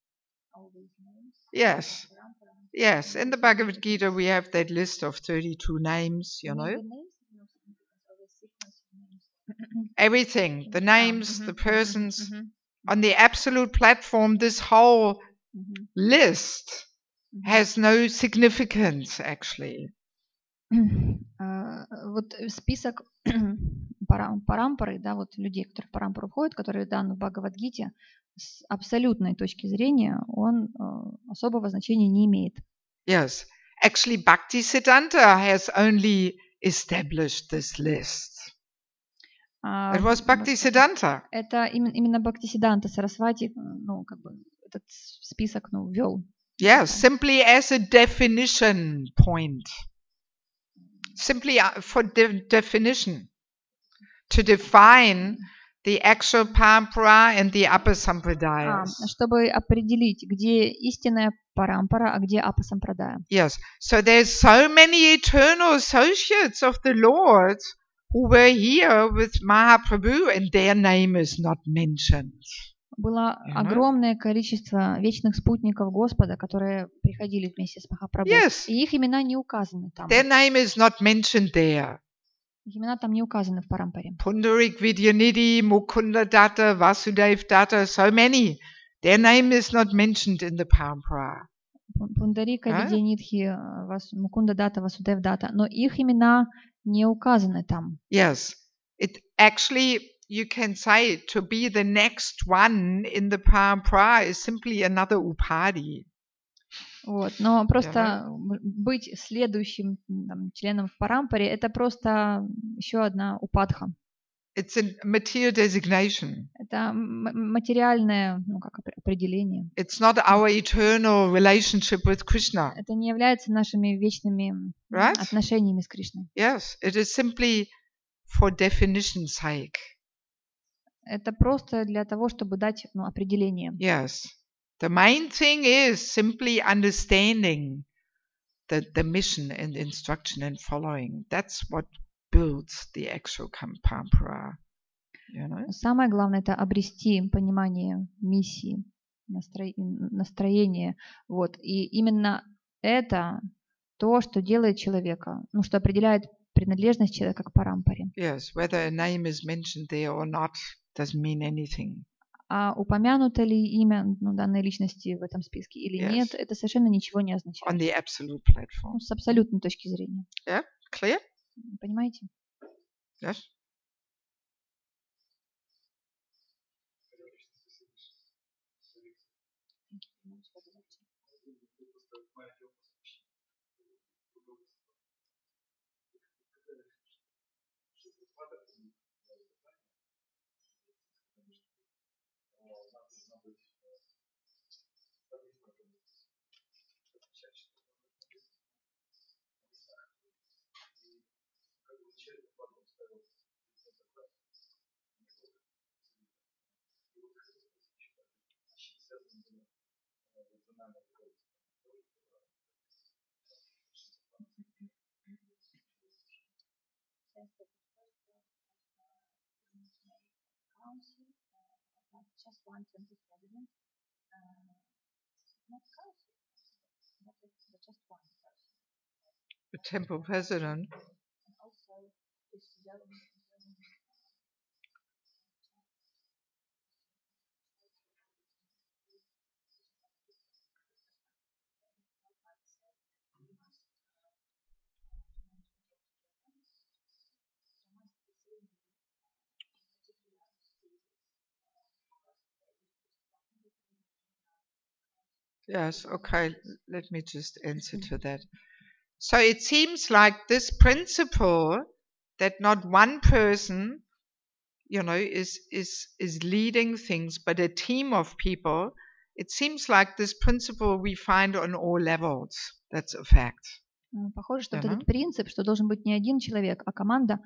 [SPEAKER 1] Yes, yes. In the Bhagavad Gita, we have that list of thirty-two names. You know, everything, the names, the persons. On the absolute platform, this whole list has no significance, actually.
[SPEAKER 2] Вот список парампары, да, вот людей, которые в парампару входят, которые даны в Бхагавад-гите, с абсолютной точки зрения, он особого значения не имеет.
[SPEAKER 1] Yes, actually, Bhaktisiddhanta has only established this list. It was Bhaktisiddhanta.
[SPEAKER 2] Это именно, именно Бхактисиддханта Сарасвати, ну, как бы, этот список, ну, ввел.
[SPEAKER 1] Yes, simply as a definition point. Simply for de- definition. To define the actual parampara and the upper sampradayas.
[SPEAKER 2] А, чтобы определить, где истинная парампара, а где апа сампрадая.
[SPEAKER 1] Yes, so there's so many eternal associates of the Lord who were here with Mahaprabhu and their name is not mentioned.
[SPEAKER 2] Было
[SPEAKER 1] you know?
[SPEAKER 2] огромное количество вечных спутников Господа, которые приходили вместе с Махапрабху.
[SPEAKER 1] Yes.
[SPEAKER 2] И их имена не указаны там.
[SPEAKER 1] Their name is not mentioned there.
[SPEAKER 2] Их имена там не указаны в парампаре.
[SPEAKER 1] Pundarik Vidyanidhi, Mukunda Datta, Vasudev Datta, so many. Their name is not mentioned in the parampara.
[SPEAKER 2] Пундарика, Видянидхи, Мукунда Дата, Васудев Дата, но их имена не указаны там.
[SPEAKER 1] Yes, it actually, you can say, to be the next one in the parampara is simply another upadhi.
[SPEAKER 2] Вот, но просто yeah. быть следующим там, членом в парампаре, это просто еще одна упадха.
[SPEAKER 1] It's a material designation.
[SPEAKER 2] Это материальное, ну, как определение.
[SPEAKER 1] It's not our eternal relationship with Krishna.
[SPEAKER 2] Это не является нашими вечными
[SPEAKER 1] right?
[SPEAKER 2] отношениями с Кришной.
[SPEAKER 1] Yes, it is simply for definition's sake.
[SPEAKER 2] Это просто для того, чтобы дать, ну, определение.
[SPEAKER 1] Yes. The main thing is simply understanding the, the mission and instruction and following. That's what builds the actual parampara. you know.
[SPEAKER 2] Самое главное это обрести понимание миссии, настро- настроение. Вот. И именно это то, что делает человека, ну, что определяет принадлежность человека к парампаре.
[SPEAKER 1] Yes, whether a name is mentioned there or not doesn't mean anything.
[SPEAKER 2] А упомянуто ли имя, ну, данной личности в этом списке или
[SPEAKER 1] Yes.
[SPEAKER 2] нет, это совершенно ничего не
[SPEAKER 1] On
[SPEAKER 2] означает.
[SPEAKER 1] the absolute platform.
[SPEAKER 2] Ну, с абсолютной точки зрения.
[SPEAKER 1] Yeah, clear?
[SPEAKER 2] Понимаете?
[SPEAKER 1] Yes. The temple president. Yes, okay, let me just answer to that. So it seems like this principle that not one person, you know, is is is leading things, but a team of people. It seems like this principle we find on all levels. That's a fact.
[SPEAKER 2] М, Похоже, что
[SPEAKER 1] You
[SPEAKER 2] вот
[SPEAKER 1] know?
[SPEAKER 2] этот принцип, что должен быть не один человек, а команда,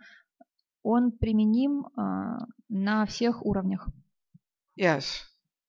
[SPEAKER 2] он применим а, на всех уровнях.
[SPEAKER 1] Yes.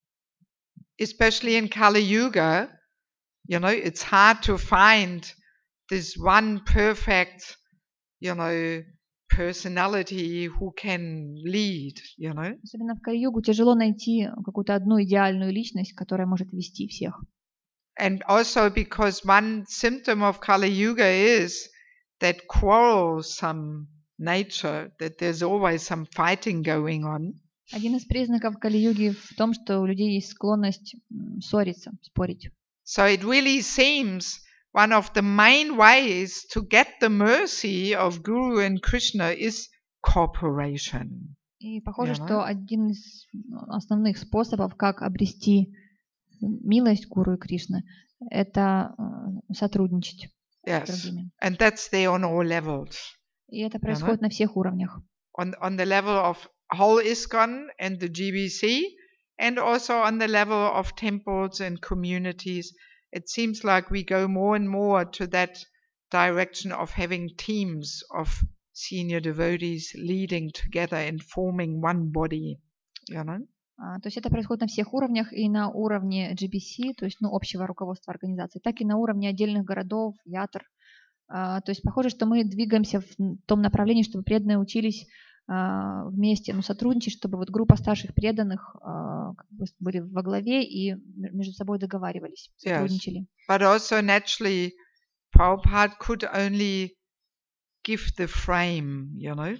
[SPEAKER 1] Especially in Kali Yuga, you know, it's hard to find this one perfect, you know, personality who can lead, you know.
[SPEAKER 2] Особенно в Кали-югу тяжело найти какую-то одну идеальную личность, которая может вести всех.
[SPEAKER 1] And also because one symptom of Kali Yuga is that quarrelsome nature, that there's always some fighting going on.
[SPEAKER 2] Один из признаков Кали-юги в том, что у людей есть склонность м, ссориться, спорить.
[SPEAKER 1] So it really seems one of the main ways to get the mercy of Guru and Krishna is cooperation.
[SPEAKER 2] И похоже,
[SPEAKER 1] Yeah,
[SPEAKER 2] что
[SPEAKER 1] no?
[SPEAKER 2] один из ну, основных способов, как обрести милость Гуру и Кришны, это э, сотрудничать с
[SPEAKER 1] Yes.
[SPEAKER 2] другими.
[SPEAKER 1] And that's there on all levels.
[SPEAKER 2] И это
[SPEAKER 1] Yeah, no?
[SPEAKER 2] происходит на всех уровнях.
[SPEAKER 1] On, on the level of whole ISKCON and the G B C, and also on the level of temples and communities. It seems like we go more and more to that direction of having teams of senior devotees leading together and forming one body. You know?
[SPEAKER 2] А, То есть это происходит на всех уровнях, и на уровне G B C, то есть ну, общего руководства организации, так и на уровне отдельных городов, ятр. А, То есть похоже, что мы двигаемся в том направлении, чтобы преданные учились а, вместе, ну, сотрудничать, чтобы вот группа старших преданных а, как бы были во главе и м- между собой договаривались,
[SPEAKER 1] Yes.
[SPEAKER 2] сотрудничали.
[SPEAKER 1] But also naturally, Prabhupada could only give the frame, you know?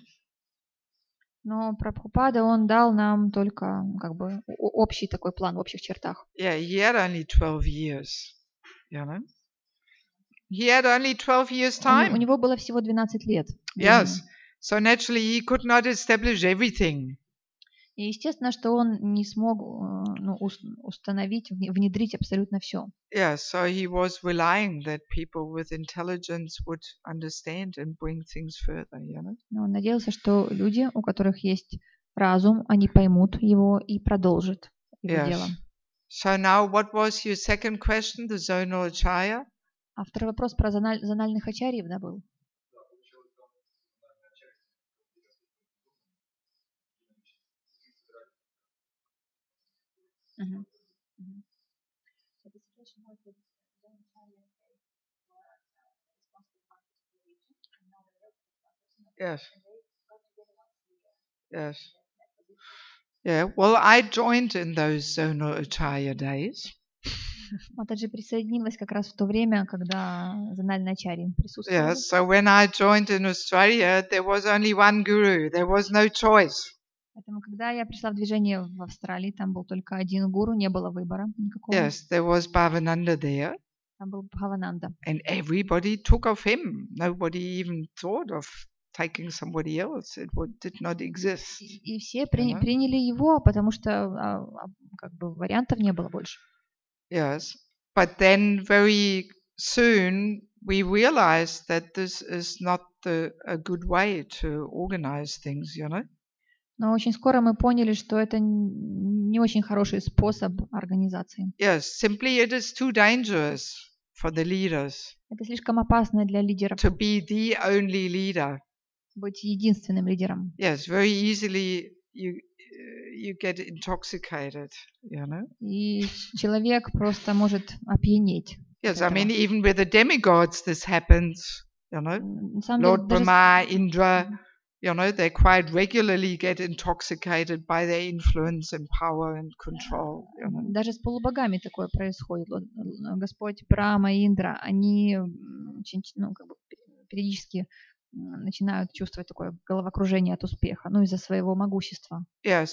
[SPEAKER 2] Но Прабхупада, он дал нам только ну, как бы о- общий такой план в общих чертах.
[SPEAKER 1] Yeah, he had only twelve years, you know? He had only twelve years
[SPEAKER 2] У, не- у
[SPEAKER 1] time.
[SPEAKER 2] него было всего двенадцать лет.
[SPEAKER 1] Yes.
[SPEAKER 2] времени.
[SPEAKER 1] So naturally he could not establish everything.
[SPEAKER 2] И естественно, что он не смог э, ну, ус- установить, вне- внедрить абсолютно все.
[SPEAKER 1] Yes, so he was relying that people with intelligence would understand and bring things further, you know?
[SPEAKER 2] Но он надеялся, что люди, у которых есть разум, они поймут его и продолжат его
[SPEAKER 1] Yes.
[SPEAKER 2] дело.
[SPEAKER 1] So now what was your second question, the zonal achaya?
[SPEAKER 2] А второй вопрос про зональ- зональных ачарьев, да, был? Мгм. Мгм.
[SPEAKER 1] Yes. Yes. Yeah, well, I joined in those zonal acharya days.
[SPEAKER 2] Матаджи присоединилась как раз в то время, когда зональная ачарья присутствовала.
[SPEAKER 1] Yes, so when I joined in Australia, there was only one guru. There was no choice.
[SPEAKER 2] Поэтому, когда я пришла в движение в Австралии, там был только один гуру, не было выбора никакого.
[SPEAKER 1] Yes, there was Bhavananda there,
[SPEAKER 2] Там был Бхавананда.
[SPEAKER 1] and everybody took of him. Nobody even thought of taking somebody else. It would, did not exist.
[SPEAKER 2] И, и все при,
[SPEAKER 1] Ага.
[SPEAKER 2] приняли его, потому что а, а, как бы вариантов не было больше.
[SPEAKER 1] Yes, but then very soon we realized that this is not the, a good way to organize things, you know.
[SPEAKER 2] Но очень скоро мы поняли, что это н- не очень хороший способ организации.
[SPEAKER 1] Yes, simply it is too dangerous for the leaders
[SPEAKER 2] Это слишком опасно для лидеров
[SPEAKER 1] to be the only leader.
[SPEAKER 2] быть единственным лидером.
[SPEAKER 1] Yes, very easily you uh, you get intoxicated, you know.
[SPEAKER 2] И человек просто может опьянеть.
[SPEAKER 1] Yes,
[SPEAKER 2] от
[SPEAKER 1] I mean
[SPEAKER 2] этого.
[SPEAKER 1] even with the demigods this happens, you know.
[SPEAKER 2] М, На самом деле,
[SPEAKER 1] Lord
[SPEAKER 2] даже с-
[SPEAKER 1] Brahma, Indra, you know, they quite regularly get intoxicated by their influence and power and control, you know.
[SPEAKER 2] даже с полубогами такое происходит. Вот, э, Господь Брахма и Индра, они м, очень, ну, как бы периодически м, начинают чувствовать такое головокружение от успеха, ну, из-за своего могущества.
[SPEAKER 1] Yes.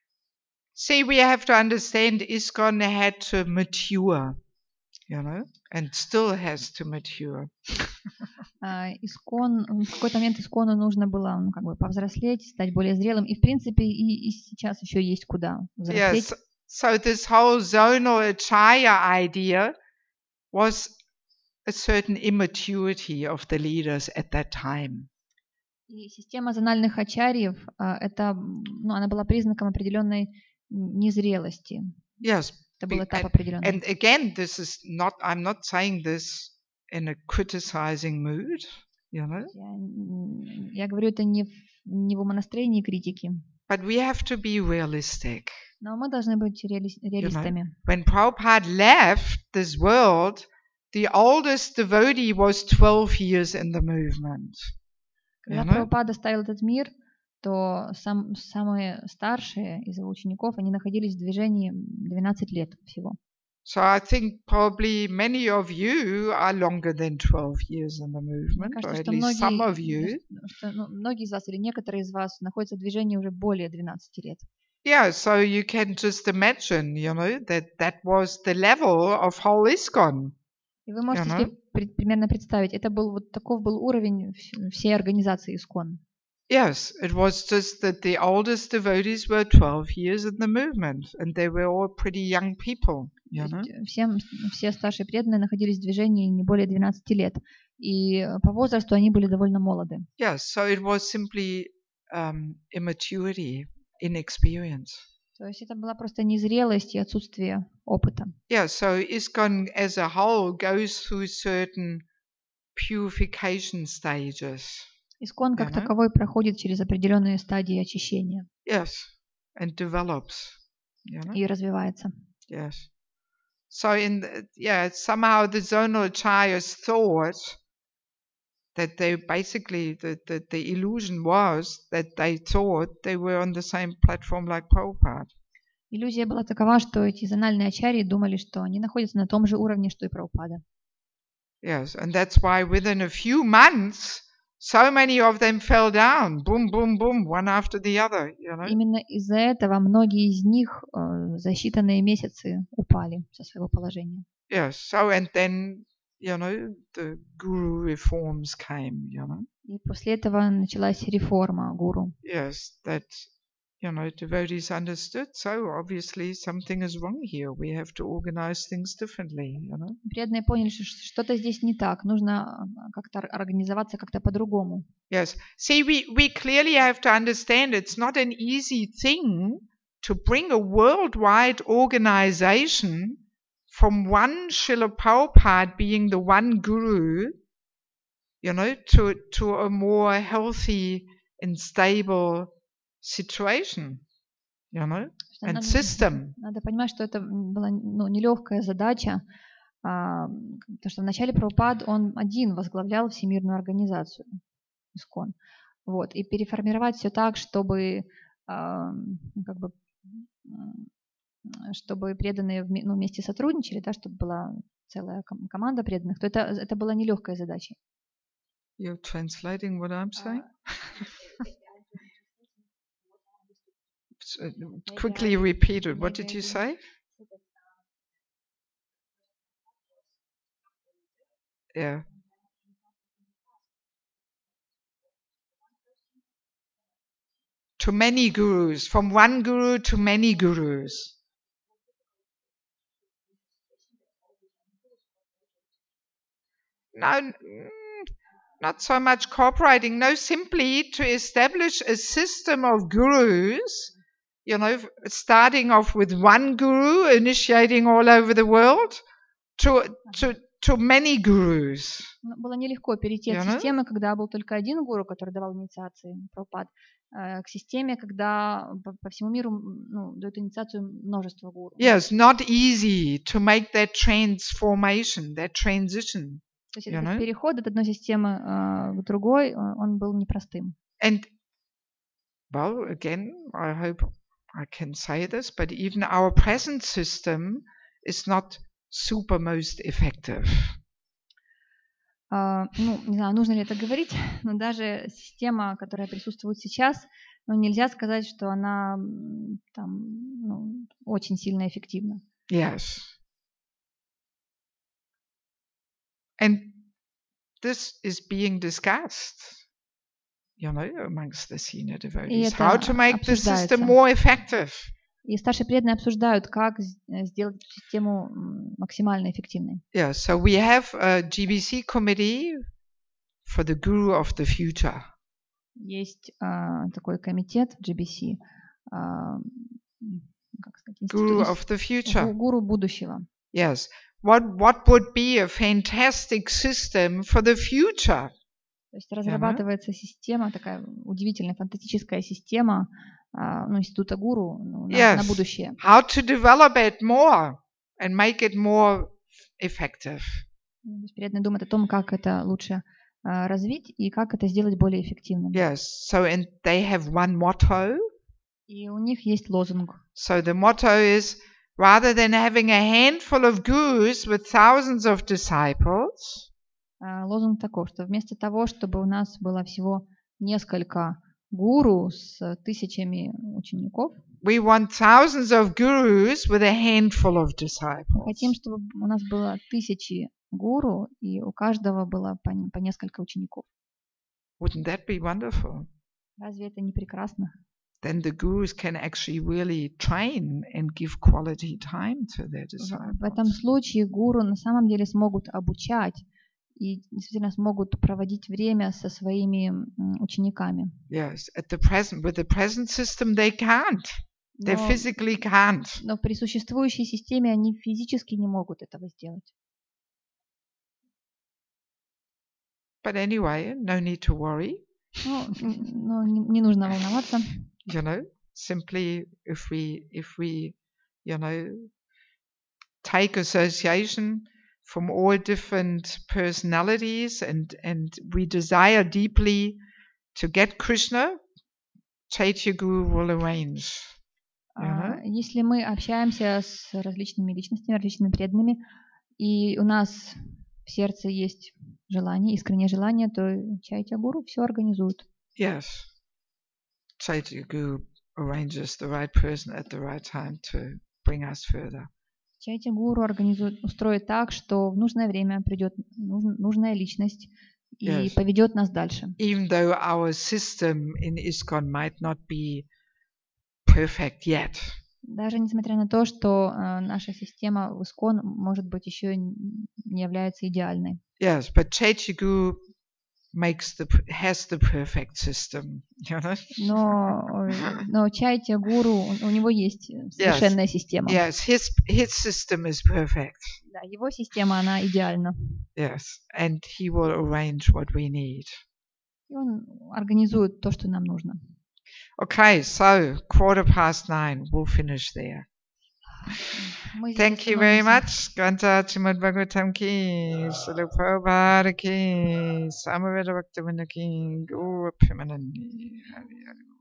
[SPEAKER 1] See, we have to understand ISKCON had to mature, you know, and still has to mature.
[SPEAKER 2] А, Искон, в какой-то момент Искону нужно было ну, как бы повзрослеть, стать более зрелым. И, в принципе, и, и сейчас еще есть куда взрослеть.
[SPEAKER 1] Yes. So this whole zonal acharya idea was a certain immaturity of the leaders at that time.
[SPEAKER 2] И система зональных ачарьев, а, это, м, ну, она была признаком определенной незрелости.
[SPEAKER 1] Yes.
[SPEAKER 2] Это был
[SPEAKER 1] be-
[SPEAKER 2] этап
[SPEAKER 1] And,
[SPEAKER 2] определенный.
[SPEAKER 1] and again, this is not, I'm not saying this in a criticizing mood, you know,
[SPEAKER 2] Я, м, я говорю это не в, не в умонастроении критики,
[SPEAKER 1] but we have to be realistic.
[SPEAKER 2] но мы должны быть реали- реалистами.
[SPEAKER 1] When Prabhupada left this world, the oldest devotee was twelve years in the movement.
[SPEAKER 2] Когда
[SPEAKER 1] You know?
[SPEAKER 2] Прабхупада оставил этот мир, то сам, самые старшие из его учеников, они находились в движении двенадцать лет всего.
[SPEAKER 1] So I think probably many of you are longer than twelve years in the
[SPEAKER 2] Мне
[SPEAKER 1] movement, or
[SPEAKER 2] кажется,
[SPEAKER 1] at
[SPEAKER 2] что
[SPEAKER 1] least some of
[SPEAKER 2] многие,
[SPEAKER 1] you.
[SPEAKER 2] что, ну, многие из вас или некоторые из вас находятся в движении уже более двенадцати лет.
[SPEAKER 1] Yeah, so you can just imagine, you know, that that was the level of whole ISKCON.
[SPEAKER 2] И вы можете
[SPEAKER 1] You
[SPEAKER 2] себе
[SPEAKER 1] know?
[SPEAKER 2] пред- примерно представить, это был вот таков был уровень вс- всей организации Искон.
[SPEAKER 1] Yes, it was just that the oldest devotees were twelve years in the movement, and they were all pretty young people, you know.
[SPEAKER 2] Всем, все старшие преданные находились в движении не более двенадцати лет. И э, по возрасту они были довольно молоды.
[SPEAKER 1] Yes, so it was simply um, immaturity, inexperience.
[SPEAKER 2] То есть это была просто незрелость и отсутствие опыта.
[SPEAKER 1] Yeah, so ISKCON as a whole goes through certain purification stages.
[SPEAKER 2] Искон как
[SPEAKER 1] Ага.
[SPEAKER 2] таковой проходит через определенные стадии очищения
[SPEAKER 1] Yes, and develops. You know?
[SPEAKER 2] и развивается.
[SPEAKER 1] Yes. So in the, yeah, somehow the zonal acharyas thought that they basically the, the the illusion was that they thought they were on the same platform like Prabhupada.
[SPEAKER 2] Иллюзия была такова, что эти зональные ачарьи думали, что они находятся на том же уровне, что и Прабхупада.
[SPEAKER 1] Yes, and that's why within a few months, so many of them fell down, boom, boom, boom, one after the other. You know.
[SPEAKER 2] Именно из-за этого многие из них э, за считанные месяцы упали со своего положения.
[SPEAKER 1] Yes. So and then you know the guru reforms came. You know.
[SPEAKER 2] И после этого началась реформа гуру.
[SPEAKER 1] Yes, that you know devotees understood. So obviously something is wrong here. We have to organize things differently. You know.
[SPEAKER 2] Преданные поняли, что что-то здесь не так, нужно э, как-то организоваться как-то по-другому.
[SPEAKER 1] Yes. See, we we clearly have to understand it's not an easy thing to bring a worldwide organization from one Srila Prabhupada being the one guru, you know, to to a more healthy and stable situation, you know,
[SPEAKER 2] Что
[SPEAKER 1] and
[SPEAKER 2] надо,
[SPEAKER 1] system.
[SPEAKER 2] надо понимать, что это была ну, нелегкая задача, а, потому что вначале Прабхупад, он один возглавлял всемирную организацию Искон. Вот, и переформировать все так, чтобы а, ну, как бы чтобы преданные ну, вместе сотрудничали, да, чтобы была целая команда преданных, то это, это была нелегкая задача.
[SPEAKER 1] You're translating what I'm saying? Quickly repeat it. What did you say? Yeah. To many gurus, from one guru to many gurus. No, not so much cooperating. No, simply to establish a system of gurus, you know, starting off with one guru, initiating all over the world, to, to, to many gurus.
[SPEAKER 2] Было нелегко перейти от системы, когда был только один гуру, который давал инициации, Прабхупад, к системе, когда по всему миру ну, дают инициацию множество гуру.
[SPEAKER 1] Yes, not easy to make that transformation, that transition.
[SPEAKER 2] То есть этот переход от одной системы к другой, он был непростым.
[SPEAKER 1] And, well, again, I hope I can say this, but even our present system is not super most effective.
[SPEAKER 2] Uh, ну, не знаю, нужно ли это говорить, но даже система, которая присутствует сейчас, ну, нельзя сказать, что она там, ну, очень сильно эффективна.
[SPEAKER 1] Yes. And this is being discussed, you know, amongst the senior devotees, how to make the system more effective.
[SPEAKER 2] И старшие преданные обсуждают, как сделать систему максимально эффективной.
[SPEAKER 1] Yeah, so we have a G B C committee for the guru of the future.
[SPEAKER 2] Есть uh, такой комитет в G B C, uh, как сказать,
[SPEAKER 1] Guru of the future.
[SPEAKER 2] Гуру будущего.
[SPEAKER 1] Yes. What what would be a fantastic system for the future?
[SPEAKER 2] То есть разрабатывается yeah. система, такая удивительная, фантастическая система, uh, ну, института гуру ну,
[SPEAKER 1] yes.
[SPEAKER 2] на, на будущее.
[SPEAKER 1] How to develop it more and make it more effective.
[SPEAKER 2] Преданные думают о том, как это лучше uh, развить и как это сделать более эффективным.
[SPEAKER 1] Yes. So and they have one motto.
[SPEAKER 2] И у них есть лозунг.
[SPEAKER 1] So the motto is, rather than having a handful of gurus with thousands of disciples,
[SPEAKER 2] uh, лозунг такой, что вместо того, чтобы у нас было всего несколько гуру с тысячами учеников,
[SPEAKER 1] we want thousands of gurus with a handful of disciples.
[SPEAKER 2] Хотим, чтобы у нас было тысячи гуру и у каждого было по, по несколько учеников.
[SPEAKER 1] Wouldn't that be wonderful?
[SPEAKER 2] Разве это не прекрасно?
[SPEAKER 1] Then the gurus can actually really train and give quality time to their disciples.
[SPEAKER 2] В этом случае гуру на самом деле смогут обучать и действительно смогут проводить время со своими учениками.
[SPEAKER 1] Yes, at the present, with the present system they can't. They
[SPEAKER 2] Но,
[SPEAKER 1] physically can't.
[SPEAKER 2] но при существующей системе они физически не могут этого сделать.
[SPEAKER 1] But anyway, no need to worry.
[SPEAKER 2] Ну, ну не, не нужно волноваться.
[SPEAKER 1] You know, simply if we if we, you know, take association from all different personalities and and we desire deeply to get Krishna, Chaitya Guru will arrange. You know?
[SPEAKER 2] Если мы общаемся с различными личностями, различными преданными, и у нас в сердце есть желание, искреннее желание, то Chaitya Guru все организует.
[SPEAKER 1] Yes. Chaitya Guru arranges the right person at the right time to bring us further.
[SPEAKER 2] Chaitya Guru организует, устроит так, что в нужное время придет нужная личность и yes. поведет нас дальше.
[SPEAKER 1] Even though our system in ISKCON might not be perfect yet.
[SPEAKER 2] Даже несмотря на то, что э, наша система в ISKCON, может быть, еще не является идеальной.
[SPEAKER 1] Yes, but Chaitya Guru makes the has the perfect system, you know?
[SPEAKER 2] Но но Chaitya Guru, у него есть совершенная
[SPEAKER 1] yes.
[SPEAKER 2] система.
[SPEAKER 1] Yes, his his system is perfect.
[SPEAKER 2] Да, его система, она идеальна.
[SPEAKER 1] Yes, and he will arrange what we need.
[SPEAKER 2] И он организует то, что нам нужно.
[SPEAKER 1] Okay, so quarter past nine, we'll finish there. Thank you very much. Granta Srimad Bhagavatam ki, Srila Prabhupada ki, Samaveda Bhaktivinoda ki, Guru Premanandi.